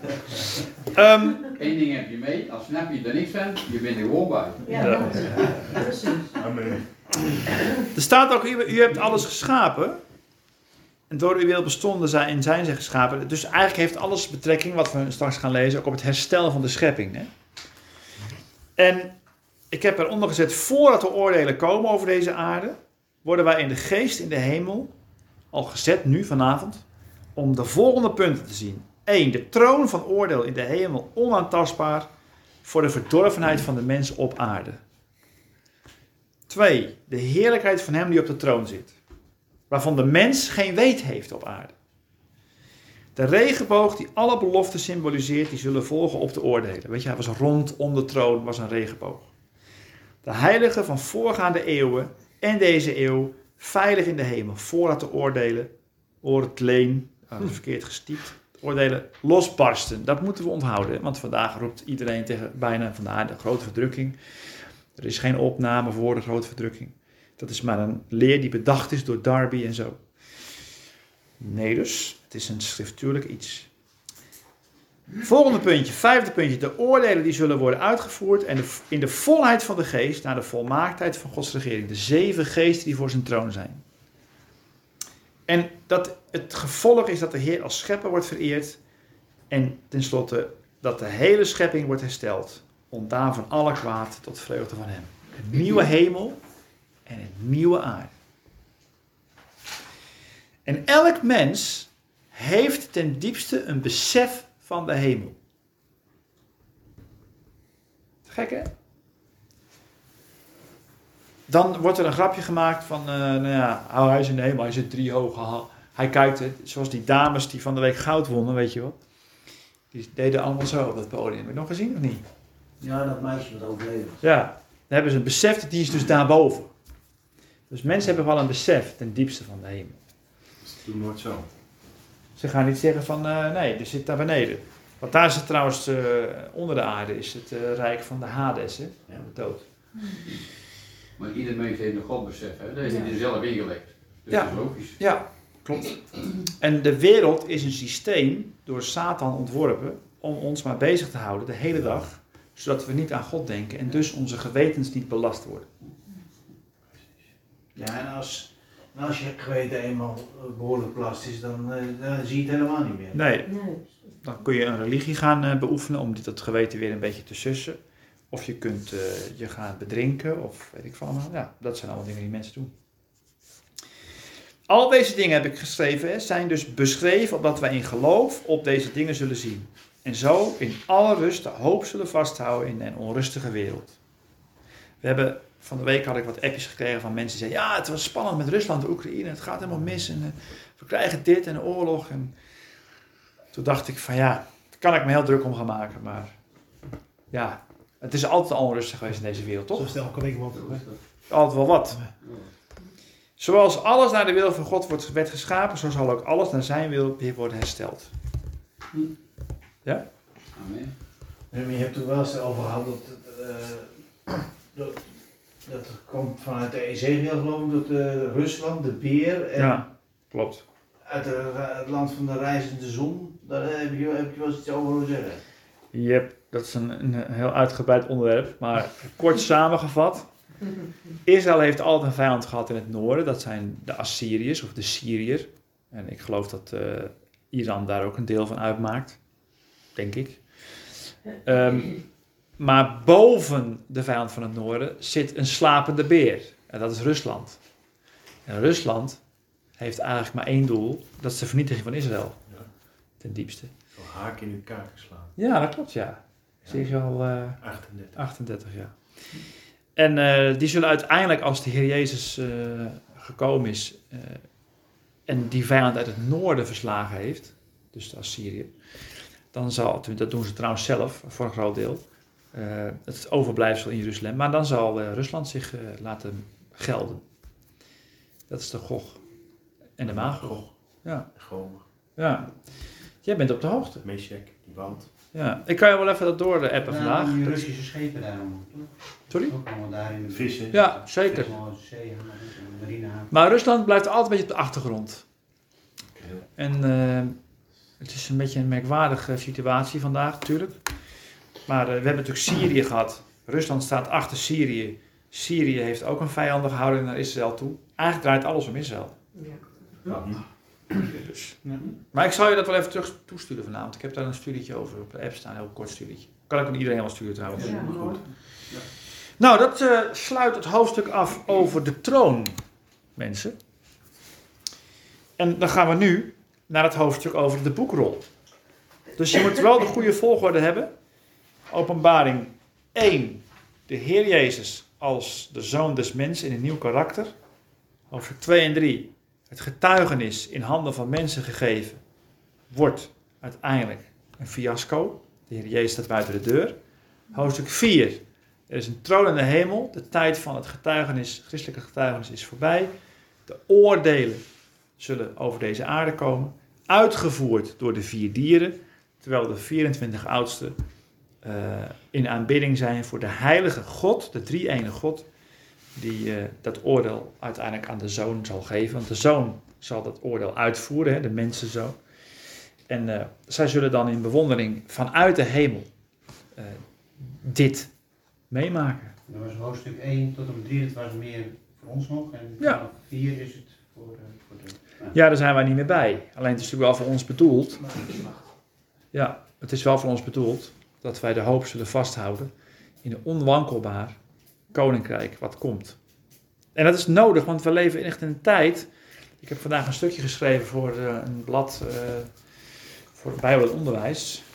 Eén ding heb je mee, als snap je er niks van, je bent er gewoon bij. Ja, precies. Amen. Er staat ook, u hebt alles geschapen. En door uw wil bestonden zijn en zijn ze geschapen. Dus eigenlijk heeft alles betrekking, wat we straks gaan lezen, ook op het herstel van de schepping. Hè? En ik heb eronder gezet, voordat de oordelen komen over deze aarde, worden wij in de geest in de hemel al gezet, nu vanavond, om de volgende punten te zien. 1. De troon van oordeel in de hemel onaantastbaar voor de verdorvenheid van de mens op aarde. 2. De heerlijkheid van hem die op de troon zit, waarvan de mens geen weet heeft op aarde. De regenboog die alle beloften symboliseert, die zullen volgen op de oordelen. Weet je, hij was rondom de troon, was een regenboog. De heiligen van voorgaande eeuwen en deze eeuw, veilig in de hemel, voordat de oordelen, verkeerd gestypt, oordelen losbarsten. Dat moeten we onthouden, want vandaag roept iedereen tegen bijna vandaag de grote verdrukking. Er is geen opname voor de grote verdrukking. Dat is maar een leer die bedacht is door Darby en zo. Nee dus, het is een schriftuurlijk iets. Volgende puntje, 5e puntje. De oordelen die zullen worden uitgevoerd en in de volheid van de geest naar de volmaaktheid van Gods regering. De 7 geesten die voor zijn troon zijn. En dat het gevolg is dat de Heer als schepper wordt vereerd en tenslotte dat de hele schepping wordt hersteld. Ontdaan van alle kwaad tot vreugde van hem. Een nieuwe hemel en een nieuwe aarde. En elk mens heeft ten diepste een besef van de hemel. Gek hè? Dan wordt er een grapje gemaakt van, hij is in de hemel, hij zit 3 hoog. Hij kijkt, zoals die dames die van de week goud wonnen, weet je wel. Die deden allemaal zo op dat podium. Heb je nog gezien of niet? Ja, dat meisje wat overleden was. Ja, dan hebben ze een besef, die is dus daarboven. Dus mensen hebben wel een besef ten diepste van de hemel. Dat is toen nooit zo. Ze gaan niet zeggen van, nee, er zit daar beneden. Want daar is het trouwens, onder de aarde, is het rijk van de Hades, hè? Ja, de dood. Maar ieder mens heeft een godbesef, hè? Dat heeft hij er zelf ingelegd. Dus Ja. dat is logisch. Ja, klopt. En de wereld is een systeem door Satan ontworpen om ons maar bezig te houden de hele dag, zodat we niet aan God denken en dus onze gewetens niet belast worden. Ja, en als je geweten eenmaal behoorlijk belast is, dan zie je het helemaal niet meer. Nee, Nee. dan kun je een religie gaan beoefenen om dat geweten weer een beetje te sussen. Of je kunt je gaan bedrinken of weet ik van allemaal. Ja, dat zijn allemaal dingen die mensen doen. Al deze dingen heb ik geschreven, zijn dus beschreven opdat wij in geloof op deze dingen zullen zien. En zo in alle rust de hoop zullen vasthouden in een onrustige wereld. Van de week had ik wat appjes gekregen van mensen die zeiden, ja, het was spannend met Rusland en Oekraïne, het gaat helemaal mis en we krijgen dit en een oorlog. En toen dacht ik van ja, daar kan ik me heel druk om gaan maken, maar ja, het is altijd al onrustig geweest in deze wereld, toch? Zo snel kan ik wel. Altijd wel wat. Zoals alles naar de wil van God werd geschapen, zo zal ook alles naar zijn wil weer worden hersteld. Ja? Amen. Maar je hebt het wel eens over gehad dat Dat komt vanuit de Ezekiel geloof ik, tot Rusland, de beer. En Ja, klopt. uit het land van de reizende zon. Daar heb je wel eens iets over horen zeggen. Yep, dat is een heel uitgebreid onderwerp, maar kort samengevat. Israël heeft altijd een vijand gehad in het noorden, dat zijn de Assyriërs of de Syriër. En ik geloof dat Iran daar ook een deel van uitmaakt, denk ik. Maar boven de vijand van het noorden zit een slapende beer. En dat is Rusland. En Rusland heeft eigenlijk maar één doel, dat is de vernietiging van Israël. Ja. Ten diepste. Zo'n haak in uw kaak slaan. Ja, dat klopt, ja. Zie je al 38. 38, ja. En die zullen uiteindelijk, als de Heer Jezus gekomen is en die vijand uit het noorden verslagen heeft, dus de Assyrië, dan zal, dat doen ze trouwens zelf, voor een groot deel, het overblijfsel in Jeruzalem, maar dan zal Rusland zich laten gelden. Dat is de Gog en de Magog. Ja. Gomer, Ja. Jij bent op de hoogte. Meshek, die wand. Ja. Ik kan je wel even dat door appen vandaag. Die Russische schepen daarom. Sorry? Ook allemaal daar in de Vissen. Ja, zeker. zee, marinehaven. Maar Rusland blijft altijd een beetje op de achtergrond. Oké. En het is een beetje een merkwaardige situatie vandaag natuurlijk. Maar we hebben natuurlijk Syrië gehad. Rusland staat achter Syrië. Syrië heeft ook een vijandige houding naar Israël toe. Eigenlijk draait alles om Israël. Ja. Dus. Maar ik zal je dat wel even terug toesturen vanavond. Ik heb daar een studietje over op de app staan, een heel kort studietje. Kan ik aan iedereen wel sturen trouwens. Ja, mooi. Nou, dat sluit het hoofdstuk af over de troon, mensen. En dan gaan we nu naar het hoofdstuk over de boekrol. Dus je moet wel de goede volgorde hebben. Openbaring 1. De Heer Jezus als de Zoon des Mensen in een nieuw karakter. Hoofdstuk 2 en 3. Het getuigenis in handen van mensen gegeven wordt uiteindelijk een fiasco. De Heer Jezus staat buiten de deur. Hoofdstuk 4. Er is een troon in de hemel. De tijd van het getuigenis, christelijke getuigenis is voorbij. De oordelen zullen over deze aarde komen. Uitgevoerd door de 4 dieren. Terwijl de 24 oudsten in aanbidding zijn voor de heilige God, de drie-ene God, die dat oordeel uiteindelijk aan de Zoon zal geven. Want de Zoon zal dat oordeel uitvoeren, de mensenzoon. En zij zullen dan in bewondering vanuit de hemel dit meemaken. Dat was hoofdstuk 1 tot en met 3, dat was meer voor ons nog. En Ja. vanaf 4 is het voor de... Ja, daar zijn wij niet meer bij. Alleen het is natuurlijk wel voor ons bedoeld. Ja, het is wel voor ons bedoeld dat wij de hoop zullen vasthouden in een onwankelbaar koninkrijk wat komt. En dat is nodig, want we leven echt in een tijd. Ik heb vandaag een stukje geschreven voor een blad voor Bijbel en onderwijs.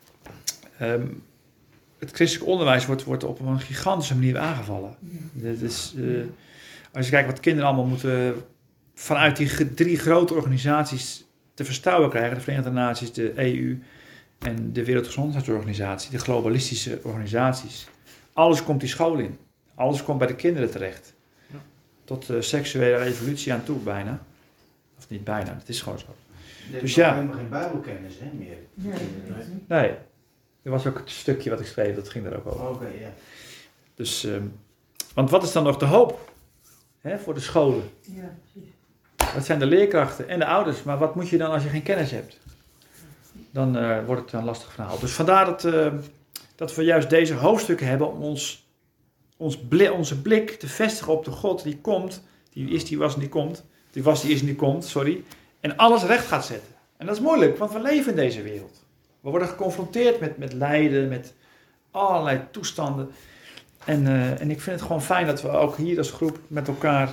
Het christelijk onderwijs wordt op een gigantische manier aangevallen. Dat is, als je kijkt wat kinderen allemaal moeten vanuit die 3 grote organisaties te verstouwen krijgen, de Verenigde Naties, de EU en de Wereldgezondheidsorganisatie, de globalistische organisaties. Alles komt die school in. Alles komt bij de kinderen terecht. Ja. Tot de seksuele revolutie aan toe bijna. Of niet bijna, het is gewoon zo. Dus Dus ja. ja. Helemaal geen bijbelkennis hè, meer. Nee, dat weet ik niet. Nee, er was ook het stukje wat ik schreef, dat ging daar ook over. Oké, ja. Dus, want wat is dan nog de hoop voor de scholen? Ja, precies. Dat zijn de leerkrachten en de ouders. Maar wat moet je dan als je geen kennis hebt? Dan wordt het een lastig verhaal. Dus vandaar dat we juist deze hoofdstukken hebben om onze blik te vestigen op de God die komt. Die is, die was en die komt. Die was, die is en die komt, sorry. En alles recht gaat zetten. En dat is moeilijk, want we leven in deze wereld. We worden geconfronteerd met lijden, met allerlei toestanden. En ik vind het gewoon fijn dat we ook hier als groep met elkaar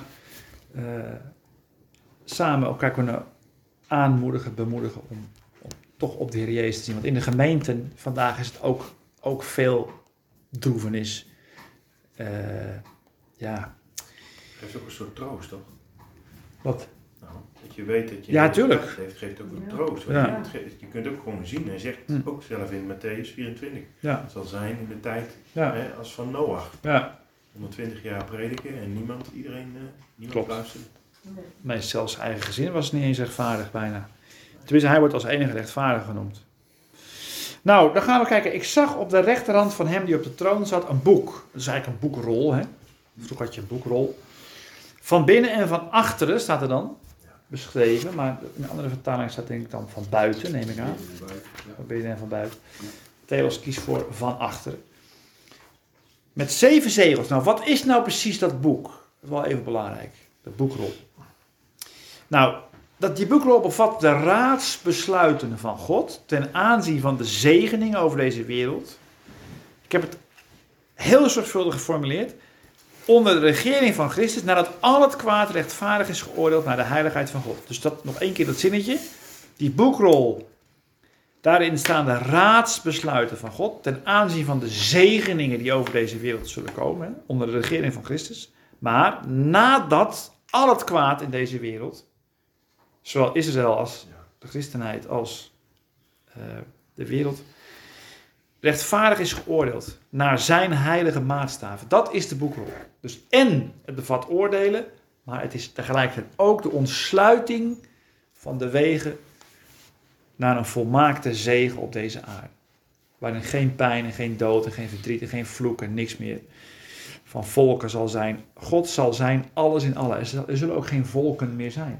samen elkaar kunnen aanmoedigen, bemoedigen om toch op de Heer Jezus te zien. Want in de gemeenten vandaag is het ook veel droevenis. Ja. Het geeft ook een soort troost, toch? Wat? Nou, dat je weet dat je Ja, een tuurlijk. kracht heeft, geeft ook een Ja. troost. Want Ja. je kunt ook gewoon zien, hij zegt ook zelf in Matthäus 24. Ja. Het zal zijn in de tijd Ja. als van Noach. Ja. 120 jaar prediken en niemand Klopt. luisterde. Nee, zelfs zijn eigen gezin was niet eens rechtvaardig bijna. Tenminste, hij wordt als enige rechtvaardig genoemd. Nou, dan gaan we kijken. Ik zag op de rechterhand van hem die op de troon zat een boek. Dat is eigenlijk een boekrol, hè. Vroeger had je een boekrol. Van binnen en van achteren staat er dan beschreven, maar in een andere vertaling staat denk ik dan van buiten, neem ik aan. Van binnen en van buiten. Theos kiest voor van achteren. Met 7 zegels. Nou, wat is nou precies dat boek? Dat is wel even belangrijk. De boekrol. Nou, die boekrol bevat de raadsbesluiten van God ten aanzien van de zegeningen over deze wereld. Ik heb het heel zorgvuldig geformuleerd. Onder de regering van Christus, nadat al het kwaad rechtvaardig is geoordeeld naar de heiligheid van God. Dus dat nog één keer dat zinnetje. Die boekrol, daarin staan de raadsbesluiten van God ten aanzien van de zegeningen die over deze wereld zullen komen. Hè, onder de regering van Christus. Maar nadat al het kwaad in deze wereld, zowel Israël als de christenheid als de wereld, rechtvaardig is geoordeeld naar zijn heilige maatstaven. Dat is de boekrol. Dus en het bevat oordelen, maar het is tegelijkertijd ook de ontsluiting van de wegen naar een volmaakte zegen op deze aarde. Waarin geen pijn en geen dood en geen verdriet en geen vloek en niks meer van volken zal zijn. God zal zijn alles in alles. Er zullen ook geen volken meer zijn.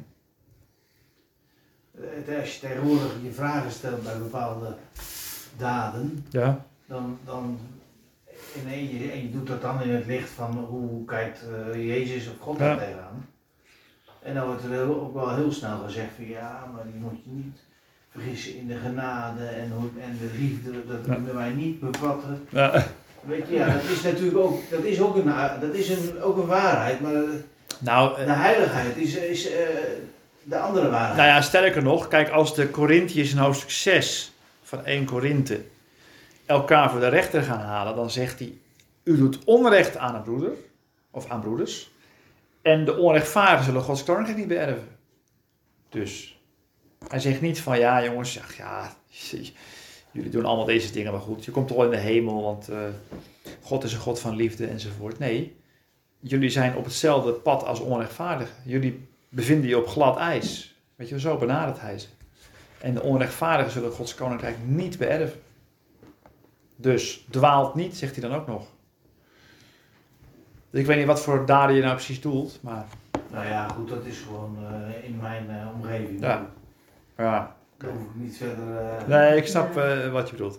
Als je tegenwoordig je vragen stelt bij bepaalde daden, Ja. dan en je doet dat dan in het licht van hoe kijkt Jezus of God daar tegenaan. En dan wordt er ook wel heel snel gezegd van ja, maar die moet je niet vergissen in de genade en de liefde, dat kunnen wij niet bevatten. Ja. Weet je, dat is natuurlijk ook, ook een waarheid, maar de heiligheid is de andere waarheid. Nou ja, sterker nog, kijk, als de Korintiërs in hoofdstuk 6 van 1 Korinthe elkaar voor de rechter gaan halen, dan zegt hij, u doet onrecht aan een broeder, of aan broeders, en de onrechtvaardigen zullen Gods koninkrijk niet beërven. Dus, hij zegt niet van, ja jongens, jullie doen allemaal deze dingen maar goed, je komt toch wel in de hemel, want God is een God van liefde enzovoort. Nee, jullie zijn op hetzelfde pad als onrechtvaardigen. Jullie bevinden je op glad ijs. Weet je, zo benadert hij ze. En de onrechtvaardigen zullen Gods koninkrijk niet beërven. Dus dwaalt niet, zegt hij dan ook nog. Dus ik weet niet wat voor daden je nou precies doelt, maar... Nou ja, goed, dat is gewoon in mijn omgeving. Ja. Ja. Daar hoef ik niet verder... Nee, ik snap wat je bedoelt.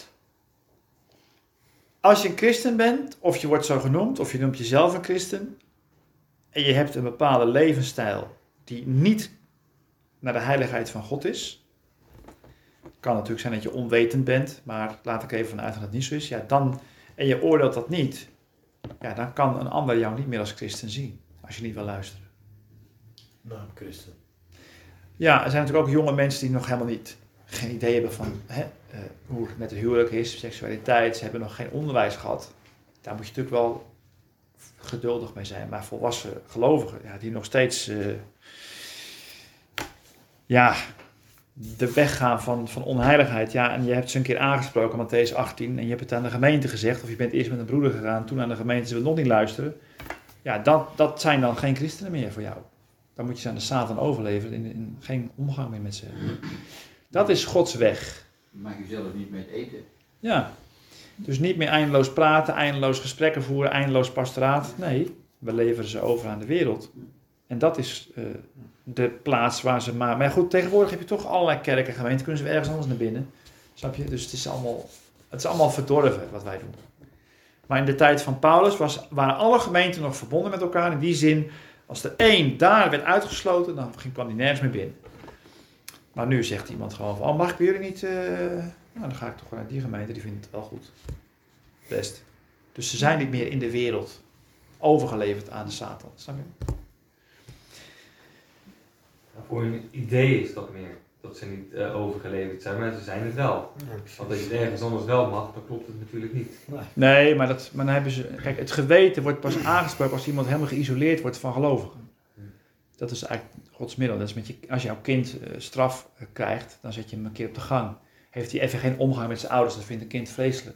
Als je een christen bent, of je wordt zo genoemd, of je noemt jezelf een christen, en je hebt een bepaalde levensstijl die niet naar de heiligheid van God is. Kan natuurlijk zijn dat je onwetend bent, maar laat ik even vanuit dat het niet zo is. Ja, dan, en je oordeelt dat niet, ja, dan kan een ander jou niet meer als christen zien, als je niet wil luisteren. Nou, christen. Ja, er zijn natuurlijk ook jonge mensen die nog helemaal geen idee hebben van hoe het met het huwelijk is, seksualiteit. Ze hebben nog geen onderwijs gehad. Daar moet je natuurlijk wel geduldig mee zijn. Maar volwassen gelovigen, ja, die nog steeds de weg gaan van onheiligheid. Ja, en je hebt ze een keer aangesproken, Mattheüs 18, en je hebt het aan de gemeente gezegd, of je bent eerst met een broeder gegaan, toen aan de gemeente, ze willen nog niet luisteren. Ja, dat zijn dan geen christenen meer voor jou. Dan moet je ze aan de Satan overleveren in geen omgang meer met ze hebben. Dat is Gods weg. Je mag jezelf niet met eten. Ja, dus niet meer eindeloos praten, eindeloos gesprekken voeren, eindeloos pastoraat. Nee, we leveren ze over aan de wereld. En dat is de plaats waar ze maar goed, tegenwoordig heb je toch allerlei kerken en gemeenten, kunnen ze ergens anders naar binnen. Snap je? Dus het is allemaal verdorven wat wij doen. Maar in de tijd van Paulus waren alle gemeenten nog verbonden met elkaar. In die zin, als er één daar werd uitgesloten, dan kwam die nergens meer binnen. Maar nu zegt iemand gewoon van, mag ik bij jullie niet... Nou, dan ga ik toch gewoon naar die gemeente, die vindt het wel goed. Best. Dus ze zijn niet meer in de wereld overgeleverd aan de Satan. Snap je? Voor een idee is dat meer, dat ze niet overgeleverd zijn, maar ze zijn het wel. Want als je het ergens anders wel mag, dan klopt het natuurlijk niet. Nee, maar dan hebben ze... Kijk, het geweten wordt pas aangesproken als iemand helemaal geïsoleerd wordt van gelovigen. Dat is eigenlijk Gods middel. Dat is als jouw kind straf krijgt, dan zet je hem een keer op de gang. Heeft hij even geen omgang met zijn ouders, dat vindt een kind vreselijk.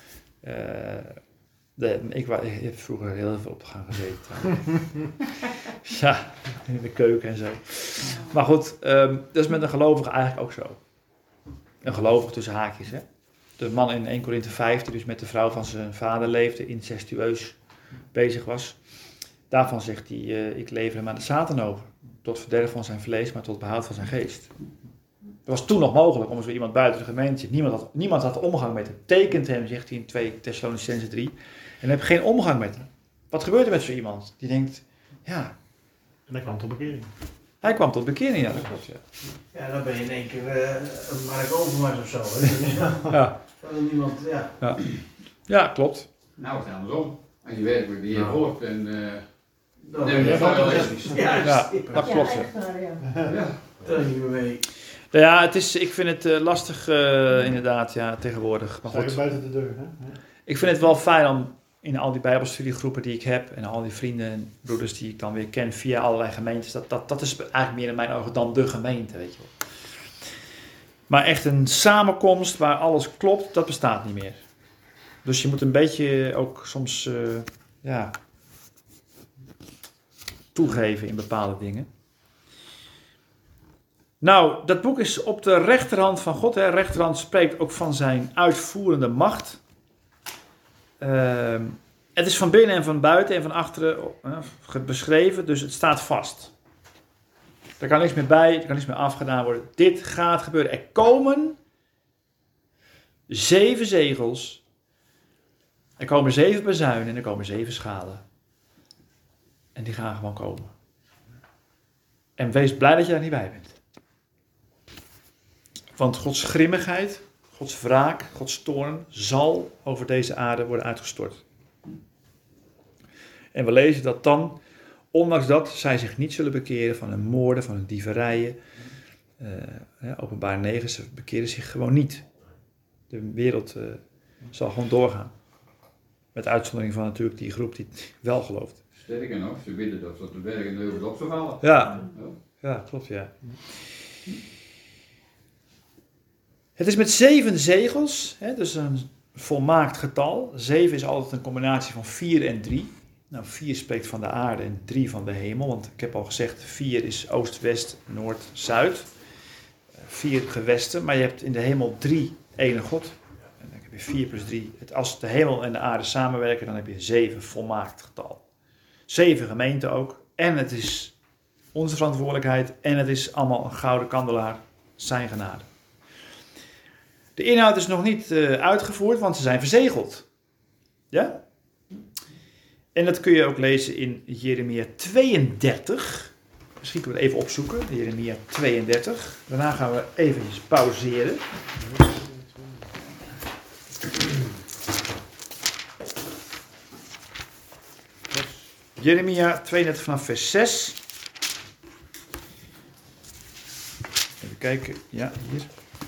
Ik heb vroeger heel veel op de gang gezeten. Ja, in de keuken en zo. Maar goed, dat is met een gelovige eigenlijk ook zo. Een gelovige tussen haakjes, hè. De man in 1 Korinthe 5, die dus met de vrouw van zijn vader leefde, incestueus bezig was. Daarvan zegt hij, ik lever hem aan de Satan over. Tot verderf van zijn vlees, maar tot behoud van zijn geest. Het was toen nog mogelijk om zo iemand buiten de gemeente. Niemand had omgang met hem. Tekent hem, zegt hij in 2 Thessalonicenzen 3. En dan heb je geen omgang met hem. Wat gebeurt er met zo iemand? Die denkt, ja. En hij kwam tot bekering. Hij kwam tot bekering, ja, dat klopt, ja. Ja, dan ben je in één keer een Mark Overmars of zo. Hè? Ja. Dan wil niemand, ja. Ja, klopt. Nou, het is andersom. Als je werkelijk de Heer hoort en... Dan Nee, ben je dat van is realistisch. Ja, Ja, dat klopt, ja. echt waar, ja. ja. Daar niet meer mee. Nou ja, ik vind het lastig inderdaad, ja, tegenwoordig. Maar Sta je goed, buiten de deur, hè? Ja. ik vind het wel fijn om in al die bijbelstudiegroepen die ik heb en al die vrienden en broeders die ik dan weer ken via allerlei gemeentes, dat is eigenlijk meer in mijn ogen dan de gemeente, weet je wel. Maar echt een samenkomst waar alles klopt, dat bestaat niet meer. Dus je moet een beetje ook soms toegeven in bepaalde dingen. Nou, dat boek is op de rechterhand van God. Hè. Rechterhand spreekt ook van zijn uitvoerende macht. Het is van binnen en van buiten en van achteren beschreven, dus het staat vast. Er kan niks meer bij, er kan niks meer afgedaan worden. Dit gaat gebeuren. Er komen 7 zegels, er komen 7 bazuinen en er komen 7 schalen. En die gaan gewoon komen. En wees blij dat je daar niet bij bent. Want Gods grimmigheid, Gods wraak, Gods toorn zal over deze aarde worden uitgestort. En we lezen dat dan, ondanks dat zij zich niet zullen bekeren van hun moorden, van hun dieverijen. Openbaar 9, ze bekeren zich gewoon niet. De wereld zal gewoon doorgaan. Met uitzondering van natuurlijk die groep die wel gelooft. Sterker nog, ze bidden dat de bergen leuven op zou vallen. Ja, klopt, ja. Het is met 7 zegels, dus een volmaakt getal. 7 is altijd een combinatie van 4 en 3. Nou, 4 spreekt van de aarde en 3 van de hemel. Want ik heb al gezegd, 4 is oost, west, noord, zuid. 4 gewesten, maar je hebt in de hemel 3 ene God. En dan heb je 4 plus 3. Als de hemel en de aarde samenwerken, dan heb je 7 volmaakt getal. 7 gemeenten ook. En het is onze verantwoordelijkheid. En het is allemaal een gouden kandelaar, zijn genade. De inhoud is nog niet uitgevoerd, want ze zijn verzegeld. Ja? En dat kun je ook lezen in Jeremia 32. Misschien kunnen we het even opzoeken. Jeremia 32. Daarna gaan we eventjes pauzeren. Jeremia 32 vanaf vers 6. Even kijken. Ja, hier.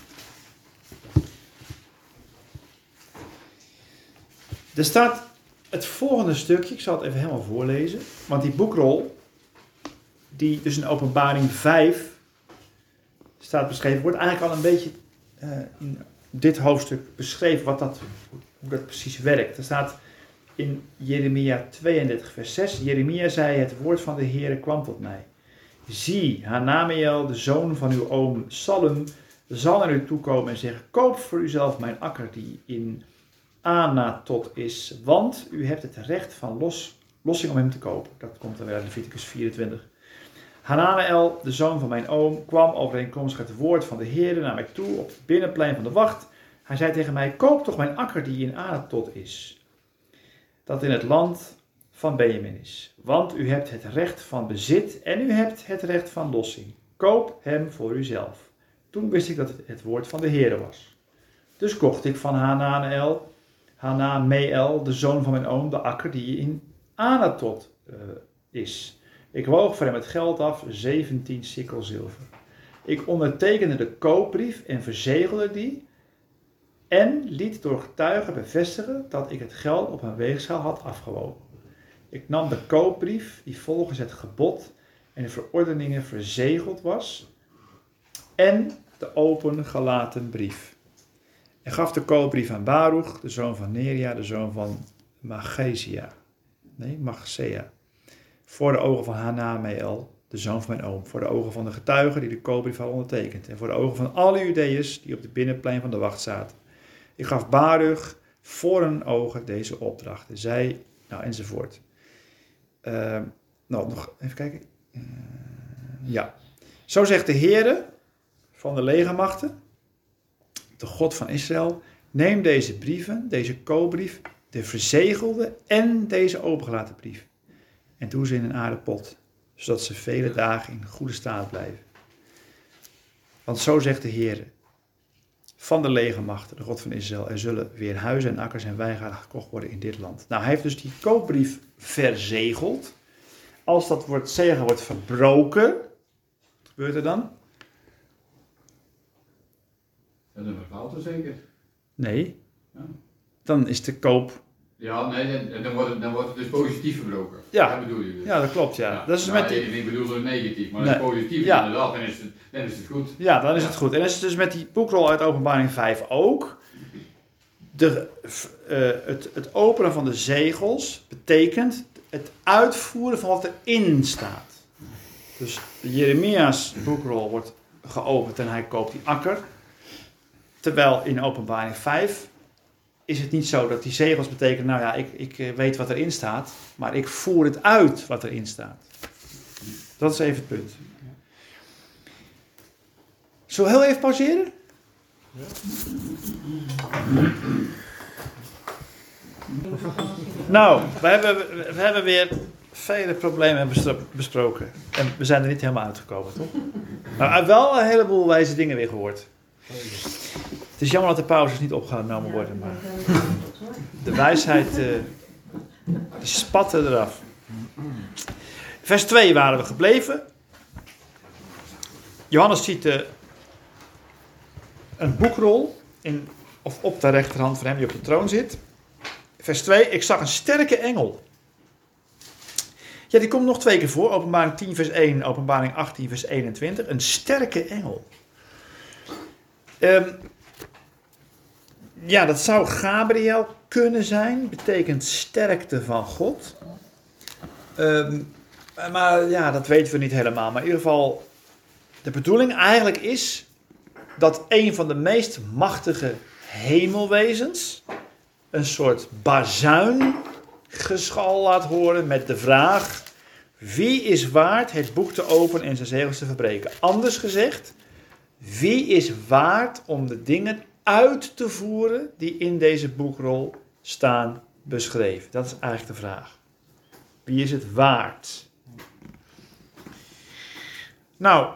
Er staat het volgende stukje, ik zal het even helemaal voorlezen. Want die boekrol, die dus in Openbaring 5 staat beschreven, wordt eigenlijk al een beetje in dit hoofdstuk beschreven hoe dat precies werkt. Er staat in Jeremia 32 vers 6, Jeremia zei, het woord van de Heere kwam tot mij. Zie, Hanameel, de zoon van uw oom Salum, zal naar u toekomen en zeggen, koop voor uzelf mijn akker die in Anatot is, want u hebt het recht van lossing om hem te kopen. Dat komt dan weer uit Leviticus 24. Hanameel, de zoon van mijn oom, kwam overeenkomstig het woord van de Heere naar mij toe op het binnenplein van de wacht. Hij zei tegen mij, koop toch mijn akker die in Anatot is, dat in het land van Benjamin is. Want u hebt het recht van bezit en u hebt het recht van lossing. Koop hem voor uzelf. Toen wist ik dat het het woord van de Heere was. Dus kocht ik van Hanameel, de zoon van mijn oom, de akker die in Anatot is. Ik woog voor hem het geld af, 17 sikkel zilver. Ik ondertekende de koopbrief en verzegelde die en liet door getuigen bevestigen dat ik het geld op een weegschaal had afgewogen. Ik nam de koopbrief die volgens het gebod en de verordeningen verzegeld was en de opengelaten brief. En gaf de koopbrief aan Baruch, de zoon van Neria, de zoon van Magzea, voor de ogen van Hanameel, de zoon van mijn oom, voor de ogen van de getuigen die de koopbrief hadden ondertekend en voor de ogen van alle Judeërs die op het binnenplein van de wacht zaten. Ik gaf Baruch voor hun ogen deze opdracht. Zij Nou, enzovoort. Nog even kijken. Ja. Zo zegt de Heere van de legermachten, de God van Israël, neem deze brieven, deze koopbrief, de verzegelde en deze opengelaten brief, en doe ze in een aarden pot, zodat ze vele dagen in goede staat blijven. Want zo zegt de Heere van de legermachten, de God van Israël, er zullen weer huizen en akkers en wijngaarden gekocht worden in dit land. Nou, hij heeft dus die koopbrief verzegeld. Als dat zegel wordt verbroken, wat gebeurt er dan? Ja, dan vervalt er zeker. Nee. Ja. Dan is de koop... Ja, nee, dan wordt het dus positief verbroken. Ja. Dat bedoel je dus. Ja, dat klopt, ja. Ja. Dat is Nou, met die... ik bedoel het negatief, maar Nee. als het positief is Ja. inderdaad, dan is het goed. Ja, dan is het goed. En dat is dus met die boekrol uit Openbaring 5 ook. Het openen van de zegels betekent het uitvoeren van wat erin staat. Dus Jeremia's boekrol wordt geopend en hij koopt die akker. Terwijl in Openbaring 5 is het niet zo dat die zegels betekenen, nou ja, ik weet wat erin staat, maar ik voer het uit wat erin staat. Dat is even het punt. Zullen we heel even pauzeren? Nou, we hebben weer vele problemen besproken. En we zijn er niet helemaal uitgekomen, toch? Maar wel een heleboel wijze dingen weer gehoord. Het is jammer dat de pauzes niet opgenomen worden, maar de wijsheid spatte eraf. Vers 2 waren we gebleven. Johannes ziet een boekrol op de rechterhand van hem die op de troon zit. Vers 2, ik zag een sterke engel. Ja, die komt nog 2 keer voor. Openbaring 10 vers 1, Openbaring 18 vers 21. Een sterke engel. Ja, dat zou Gabriel kunnen zijn. Betekent sterkte van God. Maar ja, dat weten we niet helemaal. Maar in ieder geval, de bedoeling eigenlijk is dat een van de meest machtige hemelwezens een soort bazuingeschal laat horen met de vraag: wie is waard het boek te openen en zijn zegels te verbreken? Anders gezegd, wie is waard om de dingen uit te voeren die in deze boekrol staan beschreven? Dat is eigenlijk de vraag. Wie is het waard? Nou,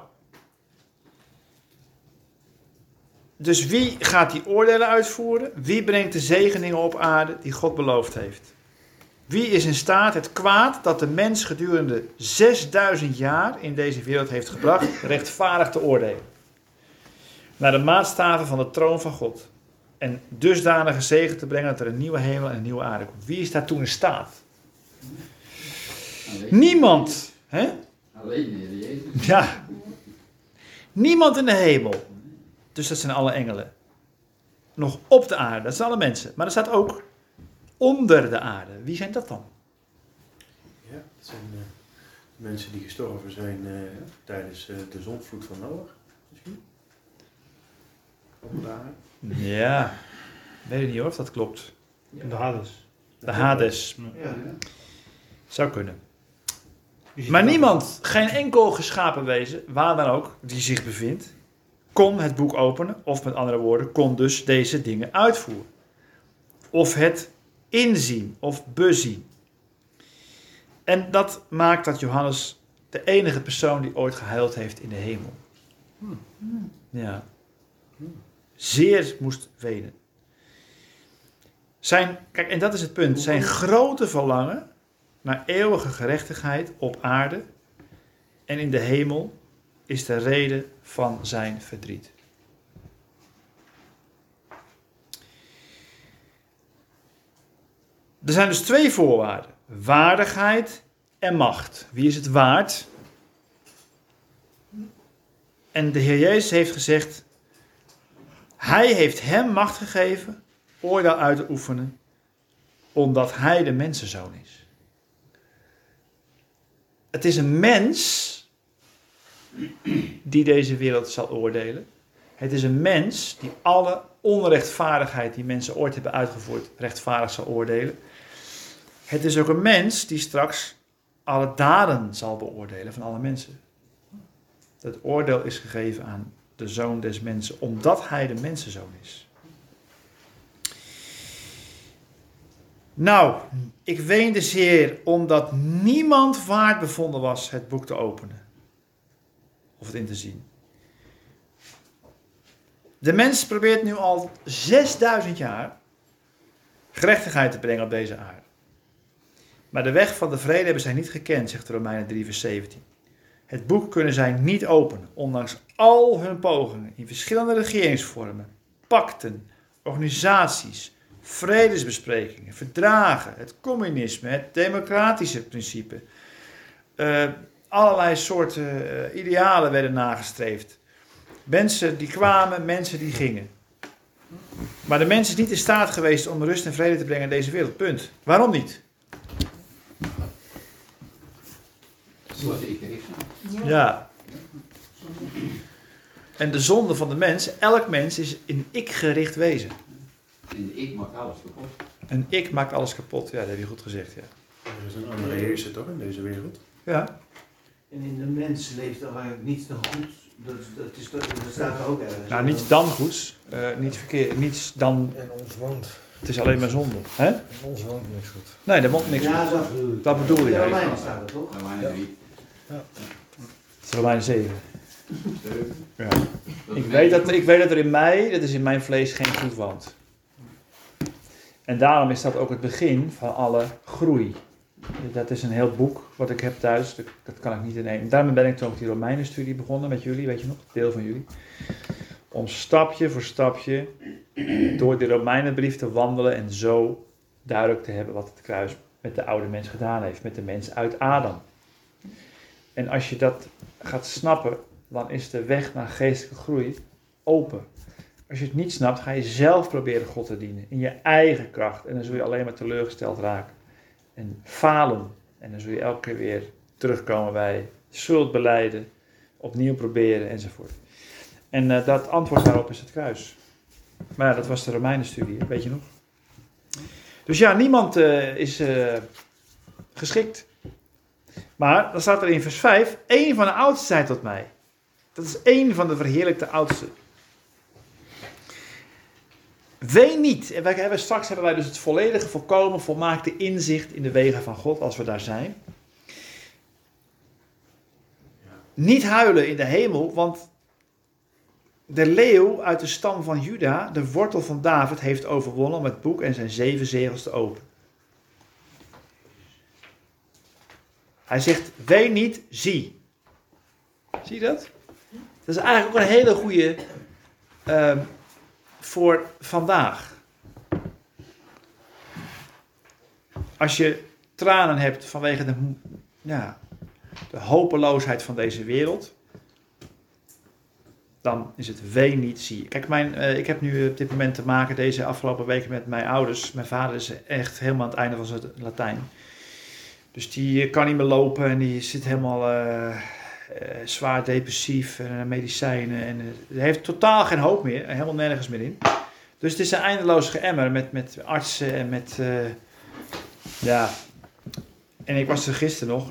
dus wie gaat die oordelen uitvoeren? Wie brengt de zegeningen op aarde die God beloofd heeft? Wie is in staat het kwaad dat de mens gedurende 6000 jaar in deze wereld heeft gebracht, rechtvaardig te oordelen? Naar de maatstaven van de troon van God. En dusdanige zegen te brengen dat er een nieuwe hemel en een nieuwe aarde komt. Wie is daar toen in staat? Alleen. Niemand. Hè? Alleen de Heer Jezus. Ja. Niemand in de hemel. Dus dat zijn alle engelen. Nog op de aarde. Dat zijn alle mensen. Maar er staat ook onder de aarde. Wie zijn dat dan? Ja, dat zijn mensen die gestorven zijn tijdens de zondvloed van Noach. Misschien? Op de aarde. Ja. Weet ik niet hoor of dat klopt. In de Hades. De Hades. Ja. Zou kunnen. Die zit Maar daar. niemand, geen enkel geschapen wezen, waar dan ook, die zich bevindt, kon het boek openen. Of met andere woorden, kon dus deze dingen uitvoeren. Of het inzien of bezien. En dat maakt dat Johannes de enige persoon die ooit gehuild heeft in de hemel. Ja. Zeer moest wenen. Kijk, en dat is het punt. Zijn grote verlangen naar eeuwige gerechtigheid op aarde en in de hemel is de reden van zijn verdriet. Er zijn dus 2 voorwaarden. Waardigheid en macht. Wie is het waard? En de Heer Jezus heeft gezegd: Hij heeft hem macht gegeven oordeel uit te oefenen, omdat hij de mensenzoon is. Het is een mens die deze wereld zal oordelen. Het is een mens die alle onrechtvaardigheid die mensen ooit hebben uitgevoerd rechtvaardig zal oordelen. Het is ook een mens die straks alle daden zal beoordelen van alle mensen. Het oordeel is gegeven aan de Zoon des Mensen, omdat hij de mensenzoon is. Nou, ik weende zeer, omdat niemand waard bevonden was het boek te openen. Of het in te zien. De mens probeert nu al 6000 jaar gerechtigheid te brengen op deze aarde. Maar de weg van de vrede hebben zij niet gekend, zegt Romeinen 3 vers 17. Het boek kunnen zij niet openen, ondanks al hun pogingen in verschillende regeringsvormen, pakten, organisaties, vredesbesprekingen, verdragen, het communisme, het democratische principe. Allerlei soorten idealen werden nagestreefd. Mensen die kwamen, mensen die gingen. Maar de mens is niet in staat geweest om rust en vrede te brengen in deze wereld. Punt. Waarom niet? Zoals ik er is. Ja. En de zonde van de mens, elk mens is een ik-gericht wezen. En ik maak alles kapot. Een ik maakt alles kapot. Ja, dat heb je goed gezegd. Ja. Er is een andere heerser toch in deze wereld? Ja. En in de mens leeft er eigenlijk niets dan goed. Dat staat er ook ergens. Nou, niets dan goeds. Niet verkeerd. Niets dan. En ons woont. Het is alleen maar zonde. Hè? En ons woont niks goed. Nee, daar moet niks Ja, goed. dat bedoel ik. Dat bedoel je. Ja, Ja, Romeinen staat er toch? Romeinen 3. het is Romeinen 7. Ja. Dat Ik weet dat er in mij, dat is in mijn vlees, geen goed woont. En daarom is dat ook het begin van alle groei. Dat is een heel boek wat ik heb thuis. Dat kan ik niet innemen. Daarom ben ik toen ook die Romeinenstudie begonnen met jullie, weet je nog, deel van jullie. Om stapje voor stapje door de Romeinenbrief te wandelen en zo duidelijk te hebben wat het kruis met de oude mens gedaan heeft. Met de mens uit Adam. En als je dat gaat snappen, dan is de weg naar geestelijke groei open. Als je het niet snapt, ga je zelf proberen God te dienen. In je eigen kracht. En dan zul je alleen maar teleurgesteld raken. En falen. En dan zul je elke keer weer terugkomen bij schuld belijden. Opnieuw proberen enzovoort. En dat antwoord daarop is het kruis. Maar ja, dat was de Romeinenstudie, weet je nog? Dus ja, niemand is geschikt. Maar dan staat er in vers 5. Eén van de oudsten zei tot mij. Dat is één van de verheerlijkte oudsten. Ween niet. En straks hebben wij dus het volledige, volkomen, volmaakte inzicht in de wegen van God als we daar zijn. Niet huilen in de hemel, want de leeuw uit de stam van Juda, de wortel van David, heeft overwonnen om het boek en zijn 7 zegels te openen. Hij zegt, ween niet, zie. Zie je dat? Dat is eigenlijk ook een hele goede voor vandaag. Als je tranen hebt vanwege de hopeloosheid van deze wereld, dan is het ween niet, zie. Kijk, ik heb nu op dit moment te maken deze afgelopen weken met mijn ouders. Mijn vader is echt helemaal aan het einde van zijn Latijn. Dus die kan niet meer lopen en die zit helemaal zwaar depressief en medicijnen. En hij heeft totaal geen hoop meer, helemaal nergens meer in. Dus het is een eindeloos geëmmer met artsen en met... En ik was er gisteren nog.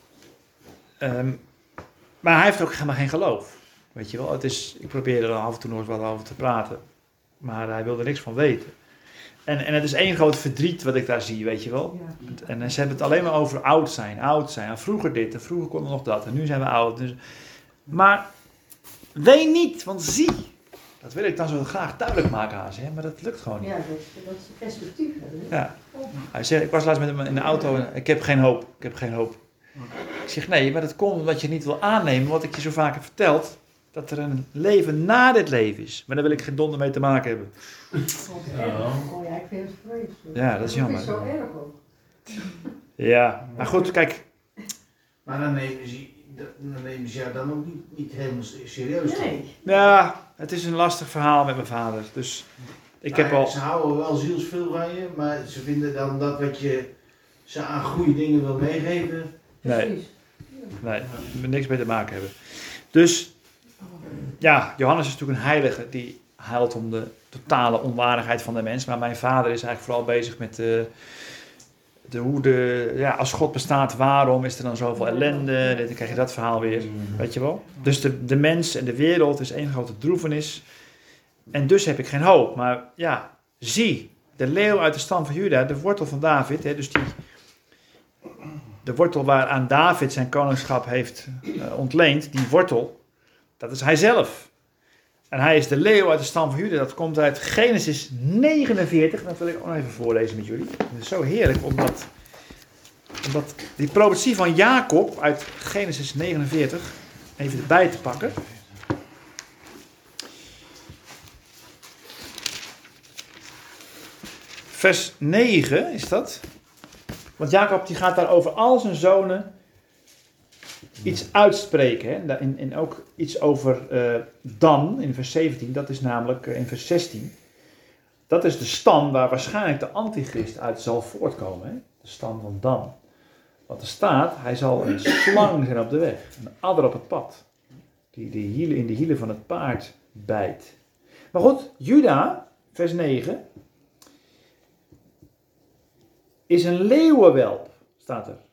Maar hij heeft ook helemaal geen geloof. Weet je wel, ik probeerde er af en toe nog wat over te praten. Maar hij wilde niks van weten. En het is één groot verdriet wat ik daar zie, weet je wel. Ja. En ze hebben het alleen maar over oud zijn. En vroeger dit en vroeger kon er nog dat. En nu zijn we oud. Dus... Maar ween niet, want zie. Dat wil ik dan zo graag duidelijk maken aan ze. Maar dat lukt gewoon niet. Ja, dat is perspectief. Ja. Hij zegt, ik was laatst met hem in de auto en ik heb geen hoop. Ik zeg, nee, maar dat komt omdat je niet wil aannemen wat ik je zo vaak heb verteld. Dat er een leven na dit leven is. Maar daar wil ik geen donder mee te maken hebben. Oh ja, ik vind het vreselijk. Ja, dat is jammer. Dat is zo erg ook. Ja, maar goed, kijk. Maar dan nemen ze jou dan ook niet helemaal serieus. Nee. Ja, het is een lastig verhaal met mijn vader. Dus ik heb al... Ze houden wel zielsveel van je, maar ze vinden dan dat wat je ze aan goede dingen wil meegeven. Precies. Nee, er niks mee te maken hebben. Dus, ja, Johannes is natuurlijk een heilige die huilt om de totale onwaardigheid van de mens. Maar mijn vader is eigenlijk vooral bezig met als God bestaat, waarom is er dan zoveel ellende? Dan krijg je dat verhaal weer, weet je wel. Dus de mens en de wereld is één grote droevenis. En dus heb ik geen hoop. Maar ja, zie, de leeuw uit de stam van Juda, de wortel van David, hè, dus de wortel waaraan David zijn koningschap heeft ontleend, die wortel, dat is hij zelf. En hij is de leeuw uit de stam van Juda. Dat komt uit Genesis 49. Dat wil ik ook nog even voorlezen met jullie. Het is zo heerlijk omdat die profetie van Jacob uit Genesis 49 even erbij te pakken. Vers 9 is dat. Want Jacob die gaat daar over al zijn zonen iets uitspreken. Hè? En ook iets over Dan in vers 17. Dat is namelijk in vers 16. Dat is de stam waar waarschijnlijk de antichrist uit zal voortkomen. Hè? De stam van Dan. Want er staat, hij zal een slang zijn op de weg. Een adder op het pad. Die in de hielen van het paard bijt. Maar goed, Juda, vers 9... is een leeuwenwelp, staat er.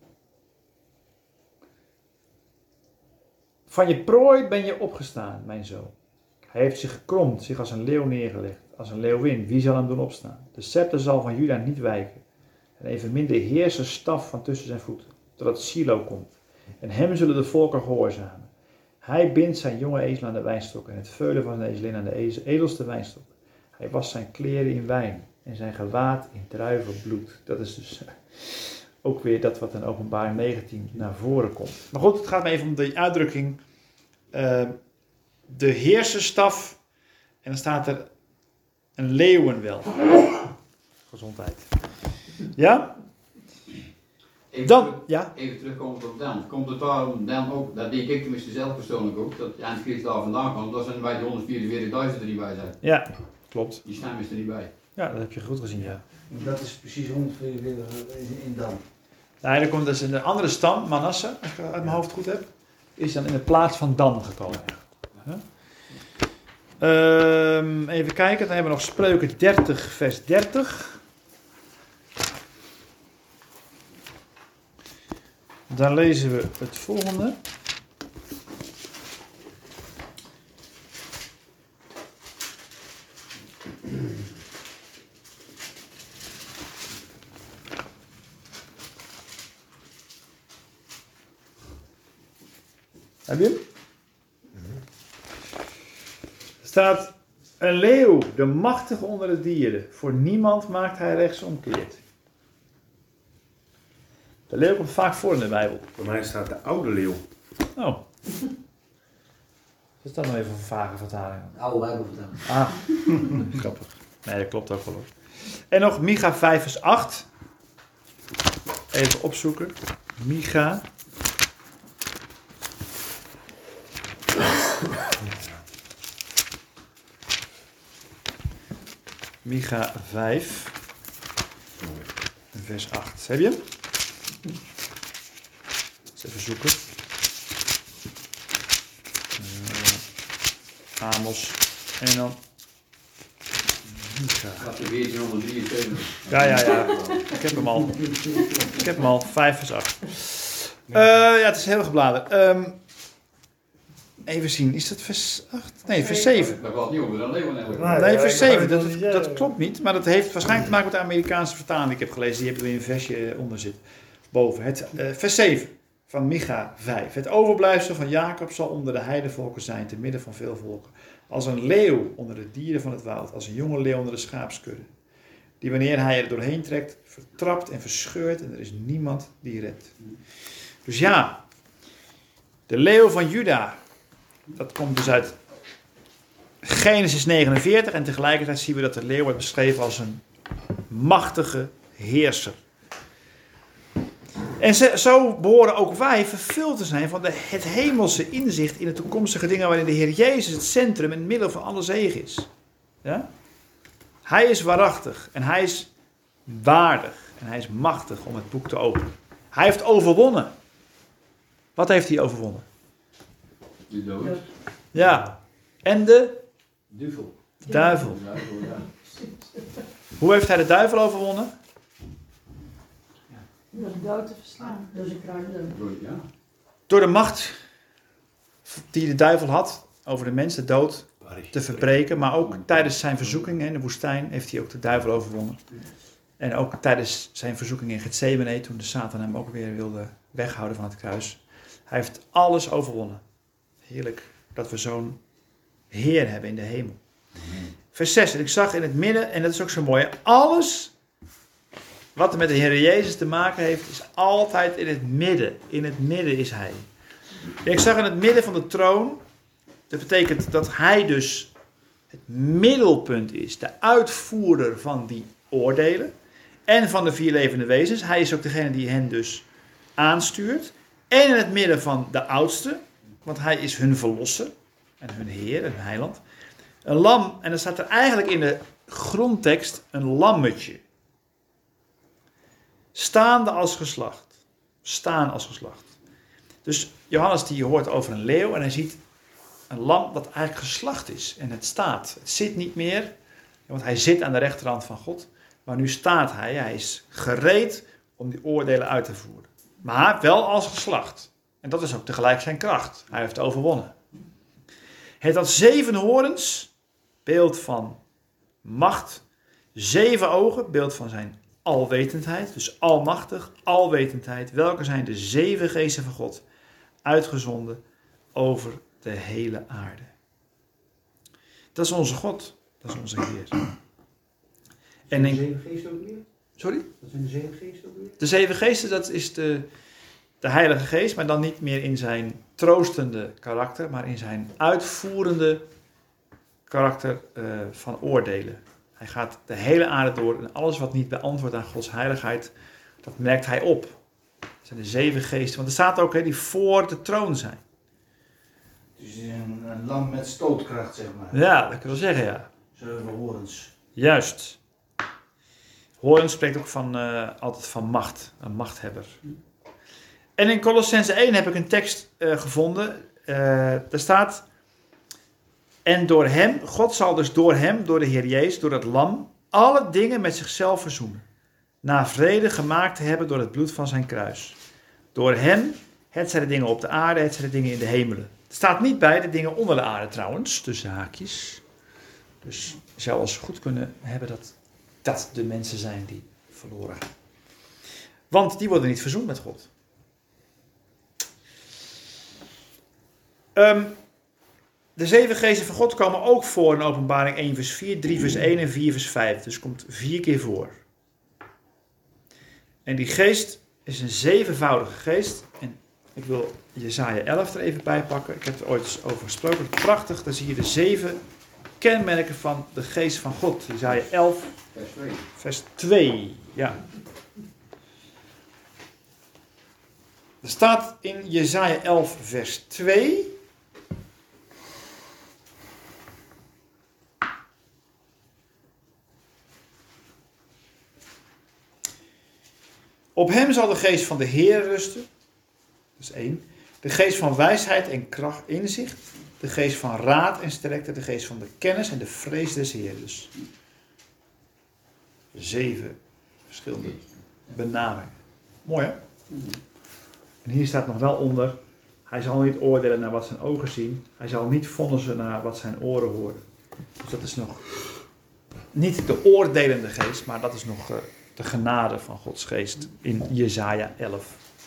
Van je prooi ben je opgestaan, mijn zoon. Hij heeft zich gekromd, zich als een leeuw neergelegd, als een leeuwin. Wie zal hem doen opstaan? De scepter zal van Juda niet wijken. En evenmin de heerserstaf van tussen zijn voeten, totdat Silo komt. En hem zullen de volken gehoorzamen. Hij bindt zijn jonge ezel aan de wijnstok en het veulen van zijn ezelin aan de edelste wijnstok. Hij wast zijn kleren in wijn en zijn gewaad in druivenbloed. Dat is dus ook weer dat wat in Openbaring 19 naar voren komt. Maar goed, het gaat me even om de uitdrukking de heerserstaf. En dan staat er een leeuwenwelp. Gezondheid. Ja? Even terugkomen op Dan. Komt het daarom Dan ook, dat denk ik tenminste zelf persoonlijk ook, dat de Antichrist daar vandaan komt, dat zijn bij de 144.000 er niet bij zijn. Ja, klopt. Die stem is er niet bij. Ja, dat heb je goed gezien, ja. Dat is precies 144 in Dan. Nee, er komt dus een andere stam, Manasse, als ik het uit mijn hoofd goed heb, is dan in de plaats van Dan gekomen. Ja. Even kijken, dan hebben we nog Spreuken 30, vers 30. Dan lezen we het volgende. Heb je hem? Er staat, een leeuw, de machtige onder de dieren. Voor niemand maakt hij rechtsomkeert. De leeuw komt vaak voor in de Bijbel. Bij mij staat de oude leeuw. Oh. Is dat nou even een vage vertaling? Oude Bijbelvertaling. Ah, grappig. Nee, dat klopt ook wel hoor. En nog Micha 5 vers 8. Even opzoeken. Micha 5 vers 8. Heb je hem? Eens even zoeken. Amos. En dan Micha. Dat is 1473. Ja. Ik heb hem al. 5 vers 8. Ja, het is heel gebladerd. Even zien, is dat vers 8? Nee, vers 7. Dat was niet over een leeuw eigenlijk. Nee, vers 7, dat klopt niet. Maar dat heeft waarschijnlijk te maken met de Amerikaanse vertaling die ik heb gelezen. Die heb er in een versje onder zit. Boven. Vers 7 van Micha 5. Het overblijfsel van Jacob zal onder de heidevolken zijn, te midden van veel volken. Als een leeuw onder de dieren van het woud. Als een jonge leeuw onder de schaapskudde. Die wanneer hij er doorheen trekt, vertrapt en verscheurt. En er is niemand die redt. Dus ja, de leeuw van Juda. Dat komt dus uit Genesis 49 en tegelijkertijd zien we dat de leeuw wordt beschreven als een machtige heerser. En zo behoren ook wij vervuld te zijn van het hemelse inzicht in de toekomstige dingen waarin de Heer Jezus het centrum en het middel van alle zegen is. Ja? Hij is waarachtig en hij is waardig en hij is machtig om het boek te openen. Hij heeft overwonnen. Wat heeft hij overwonnen? De dood. Ja. En de Duivel. duivel. Ja. Hoe heeft hij de duivel overwonnen? Door de dood te verslaan. Door zijn kruis. Ja. Door de macht die de duivel had over de mens, de dood, te verbreken. Maar ook tijdens zijn verzoeking in de woestijn heeft hij ook de duivel overwonnen. En ook tijdens zijn verzoeking in Getsemane, toen de Satan hem ook weer wilde weghouden van het kruis. Hij heeft alles overwonnen. Heerlijk dat we zo'n Heer hebben in de hemel. Vers 6. En ik zag in het midden, en dat is ook zo mooi, alles wat er met de Heer Jezus te maken heeft, is altijd in het midden. In het midden is Hij. En ik zag in het midden van de troon, dat betekent dat Hij dus het middelpunt is, de uitvoerder van die oordelen en van de 4 levende wezens. Hij is ook degene die hen dus aanstuurt. En in het midden van de oudste, want Hij is hun verlosser en hun Heer en hun heiland. Een lam, en dan staat er eigenlijk in de grondtekst een lammetje. Staande als geslacht. Staan als geslacht. Dus Johannes die hoort over een leeuw en hij ziet een lam dat eigenlijk geslacht is. En het staat. Het zit niet meer, want hij zit aan de rechterhand van God. Maar nu staat hij. Hij is gereed om die oordelen uit te voeren. Maar wel als geslacht. En dat is ook tegelijk zijn kracht. Hij heeft overwonnen. Het had 7 horens, beeld van macht. 7 ogen, beeld van zijn alwetendheid. Dus almachtig, alwetendheid. Welke zijn de 7 geesten van God uitgezonden over de hele aarde. Dat is onze God. Dat is onze Heer. En de 7 geesten ook weer? Sorry? Wat zijn de 7 geesten ook weer? De 7 geesten, dat is de Heilige Geest, maar dan niet meer in zijn troostende karakter, maar in zijn uitvoerende karakter van oordelen. Hij gaat de hele aarde door en alles wat niet beantwoordt aan Gods heiligheid, dat merkt hij op. Dat zijn de 7 geesten, want er staat ook die voor de troon zijn. Dus een lam met stootkracht, zeg maar. Ja, dat kun je wel zeggen, ja. 7 horens. Juist. Hoorn spreekt ook altijd van macht, een machthebber. En in Colossenzen 1 heb ik een tekst gevonden. Daar staat: en door hem, God zal dus door hem, door de Heer Jezus, door het lam, alle dingen met zichzelf verzoenen. Na vrede gemaakt te hebben door het bloed van zijn kruis. Door hem, het zijn de dingen op de aarde, het zijn de dingen in de hemelen. Er staat niet bij de dingen onder de aarde trouwens, tussen haakjes. Dus je zou als goed kunnen hebben dat de mensen zijn die verloren gaan. Want die worden niet verzoend met God. De 7 geesten van God komen ook voor in Openbaring 1 vers 4, 3 vers 1 en 4 vers 5. Dus komt 4 keer voor. En die geest is een 7voudige geest. En ik wil Jesaja 11 er even bij pakken. Ik heb er ooit eens over gesproken. Prachtig, daar zie je de 7 kenmerken van de geest van God. Jesaja 11 vers 2. Ja. Er staat in Jesaja 11 vers 2... op hem zal de geest van de Heer rusten. Dat is 1. De geest van wijsheid en kracht, inzicht. De geest van raad en sterkte. De geest van de kennis en de vrees des Heeren. Dus 7 verschillende benamingen. Mooi hè? En hier staat nog wel onder: hij zal niet oordelen naar wat zijn ogen zien. Hij zal niet vonnissen naar wat zijn oren horen. Dus dat is nog niet de oordelende geest, maar dat is nog de genade van Gods geest in Jesaja 11.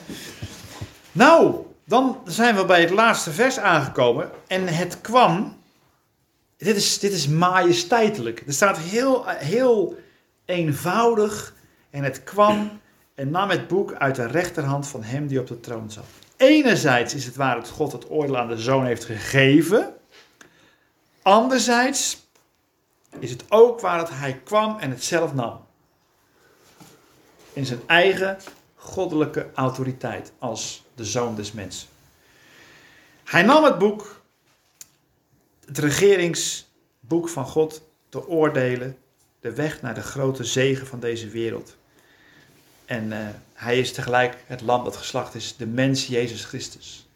Nou, dan zijn we bij het laatste vers aangekomen. En het kwam. Dit is majesteitelijk. Er staat heel eenvoudig. En het kwam en nam het boek uit de rechterhand van hem die op de troon zat. Enerzijds is het waar dat God het oordeel aan de zoon heeft gegeven. Anderzijds is het ook waar dat hij kwam en het zelf nam. In zijn eigen goddelijke autoriteit als de zoon des mensen. Hij nam het boek, het regeringsboek van God, te oordelen, de weg naar de grote zegen van deze wereld. En hij is tegelijk het lam dat geslacht is, de mens Jezus Christus.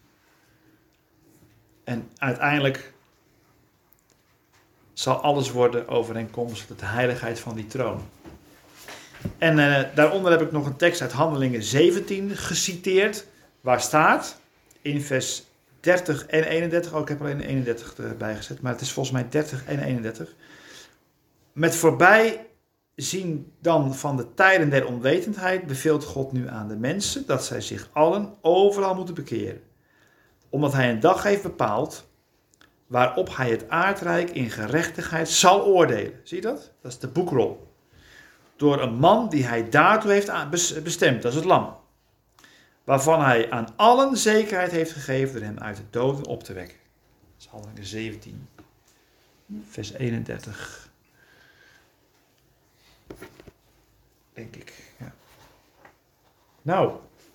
En uiteindelijk zal alles worden overeenkomstig de heiligheid van die troon. En daaronder heb ik nog een tekst uit Handelingen 17 geciteerd. Waar staat in vers 30 en 31. Oh, ik heb alleen 31 erbij gezet. Maar het is volgens mij 30 en 31. Met voorbij zien dan van de tijden der onwetendheid beveelt God nu aan de mensen dat zij zich allen overal moeten bekeren. Omdat hij een dag heeft bepaald waarop hij het aardrijk in gerechtigheid zal oordelen. Zie je dat? Dat is de boekrol. Door een man die hij daartoe heeft bestemd, dat is het lam. Waarvan hij aan allen zekerheid heeft gegeven door hem uit de doden op te wekken. Dat is Handelingen 17, vers 31. Denk ik, ja. Nou,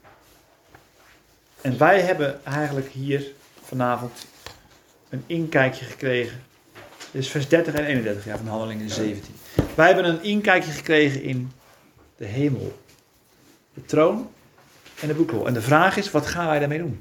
en wij hebben eigenlijk hier vanavond een inkijkje gekregen. Dit is vers 30 en 31 van Handelingen 17. Wij hebben een inkijkje gekregen in de hemel, de troon en de boekrol. En de vraag is, wat gaan wij daarmee doen?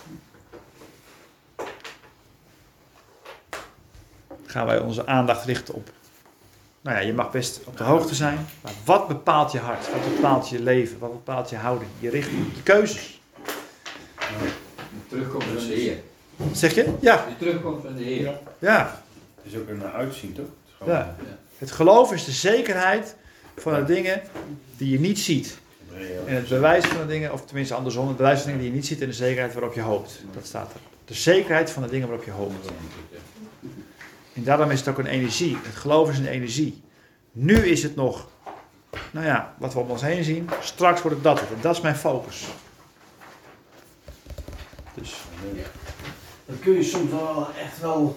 Gaan wij onze aandacht richten op... Nou ja, je mag best op de hoogte zijn, maar wat bepaalt je hart? Wat bepaalt je leven? Wat bepaalt je houding? Je richting, je keuzes? De terugkomst van de Heer. Zeg je? Ja. De terugkomst van de Heer. Ja. Het is ook een uitzien, toch? Ja. Het geloof is de zekerheid van de dingen die je niet ziet. En het bewijs van de dingen, of tenminste andersom, het bewijs van de dingen die je niet ziet en de zekerheid waarop je hoopt. Dat staat er. De zekerheid van de dingen waarop je hoopt. En daarom is het ook een energie. Het geloof is een energie. Nu is het nog, nou ja, wat we om ons heen zien. Straks wordt het dat. En dat is mijn focus. Dus. Dan kun je soms wel echt wel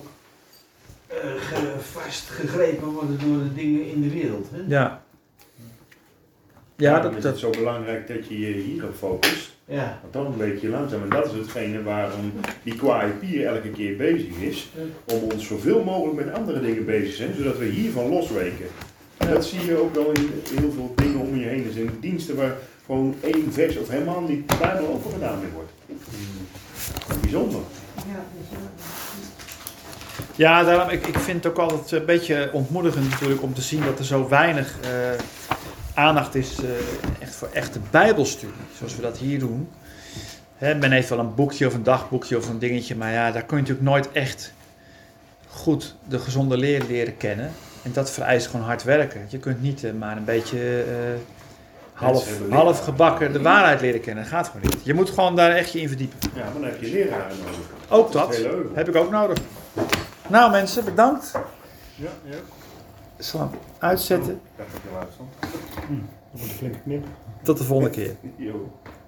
vastgegrepen worden door de dingen in de wereld. Hè? Ja. Ja, dan is het zo belangrijk dat je je hierop focust. Ja. Want dan weet je langzaam. En dat is hetgene waarom die kwaaie pier elke keer bezig is. Om ons zoveel mogelijk met andere dingen bezig te zijn. Zodat we hiervan losweken. En dat zie je ook wel in heel veel dingen om je heen. Er zijn diensten waar gewoon 1 vers of helemaal niet de Bijbel over gedaan mee wordt. Bijzonder. Ja, daarom, ik vind het ook altijd een beetje ontmoedigend natuurlijk om te zien dat er zo weinig aandacht is echt voor echte bijbelstudie, zoals we dat hier doen. Men heeft wel een boekje of een dagboekje of een dingetje, maar ja, daar kun je natuurlijk nooit echt goed de gezonde leer leren kennen. En dat vereist gewoon hard werken. Je kunt niet maar een beetje half gebakken de waarheid leren kennen. Dat gaat gewoon niet. Je moet gewoon daar echt je in verdiepen. Ja, maar dan heb je leraren nodig. Ook dat heb ik ook nodig. Nou mensen, bedankt. Ja. Ik zal hem uitzetten. Dat heb je wel uitstand. Dan moet ik flink knippen. Tot de volgende keer. Jo.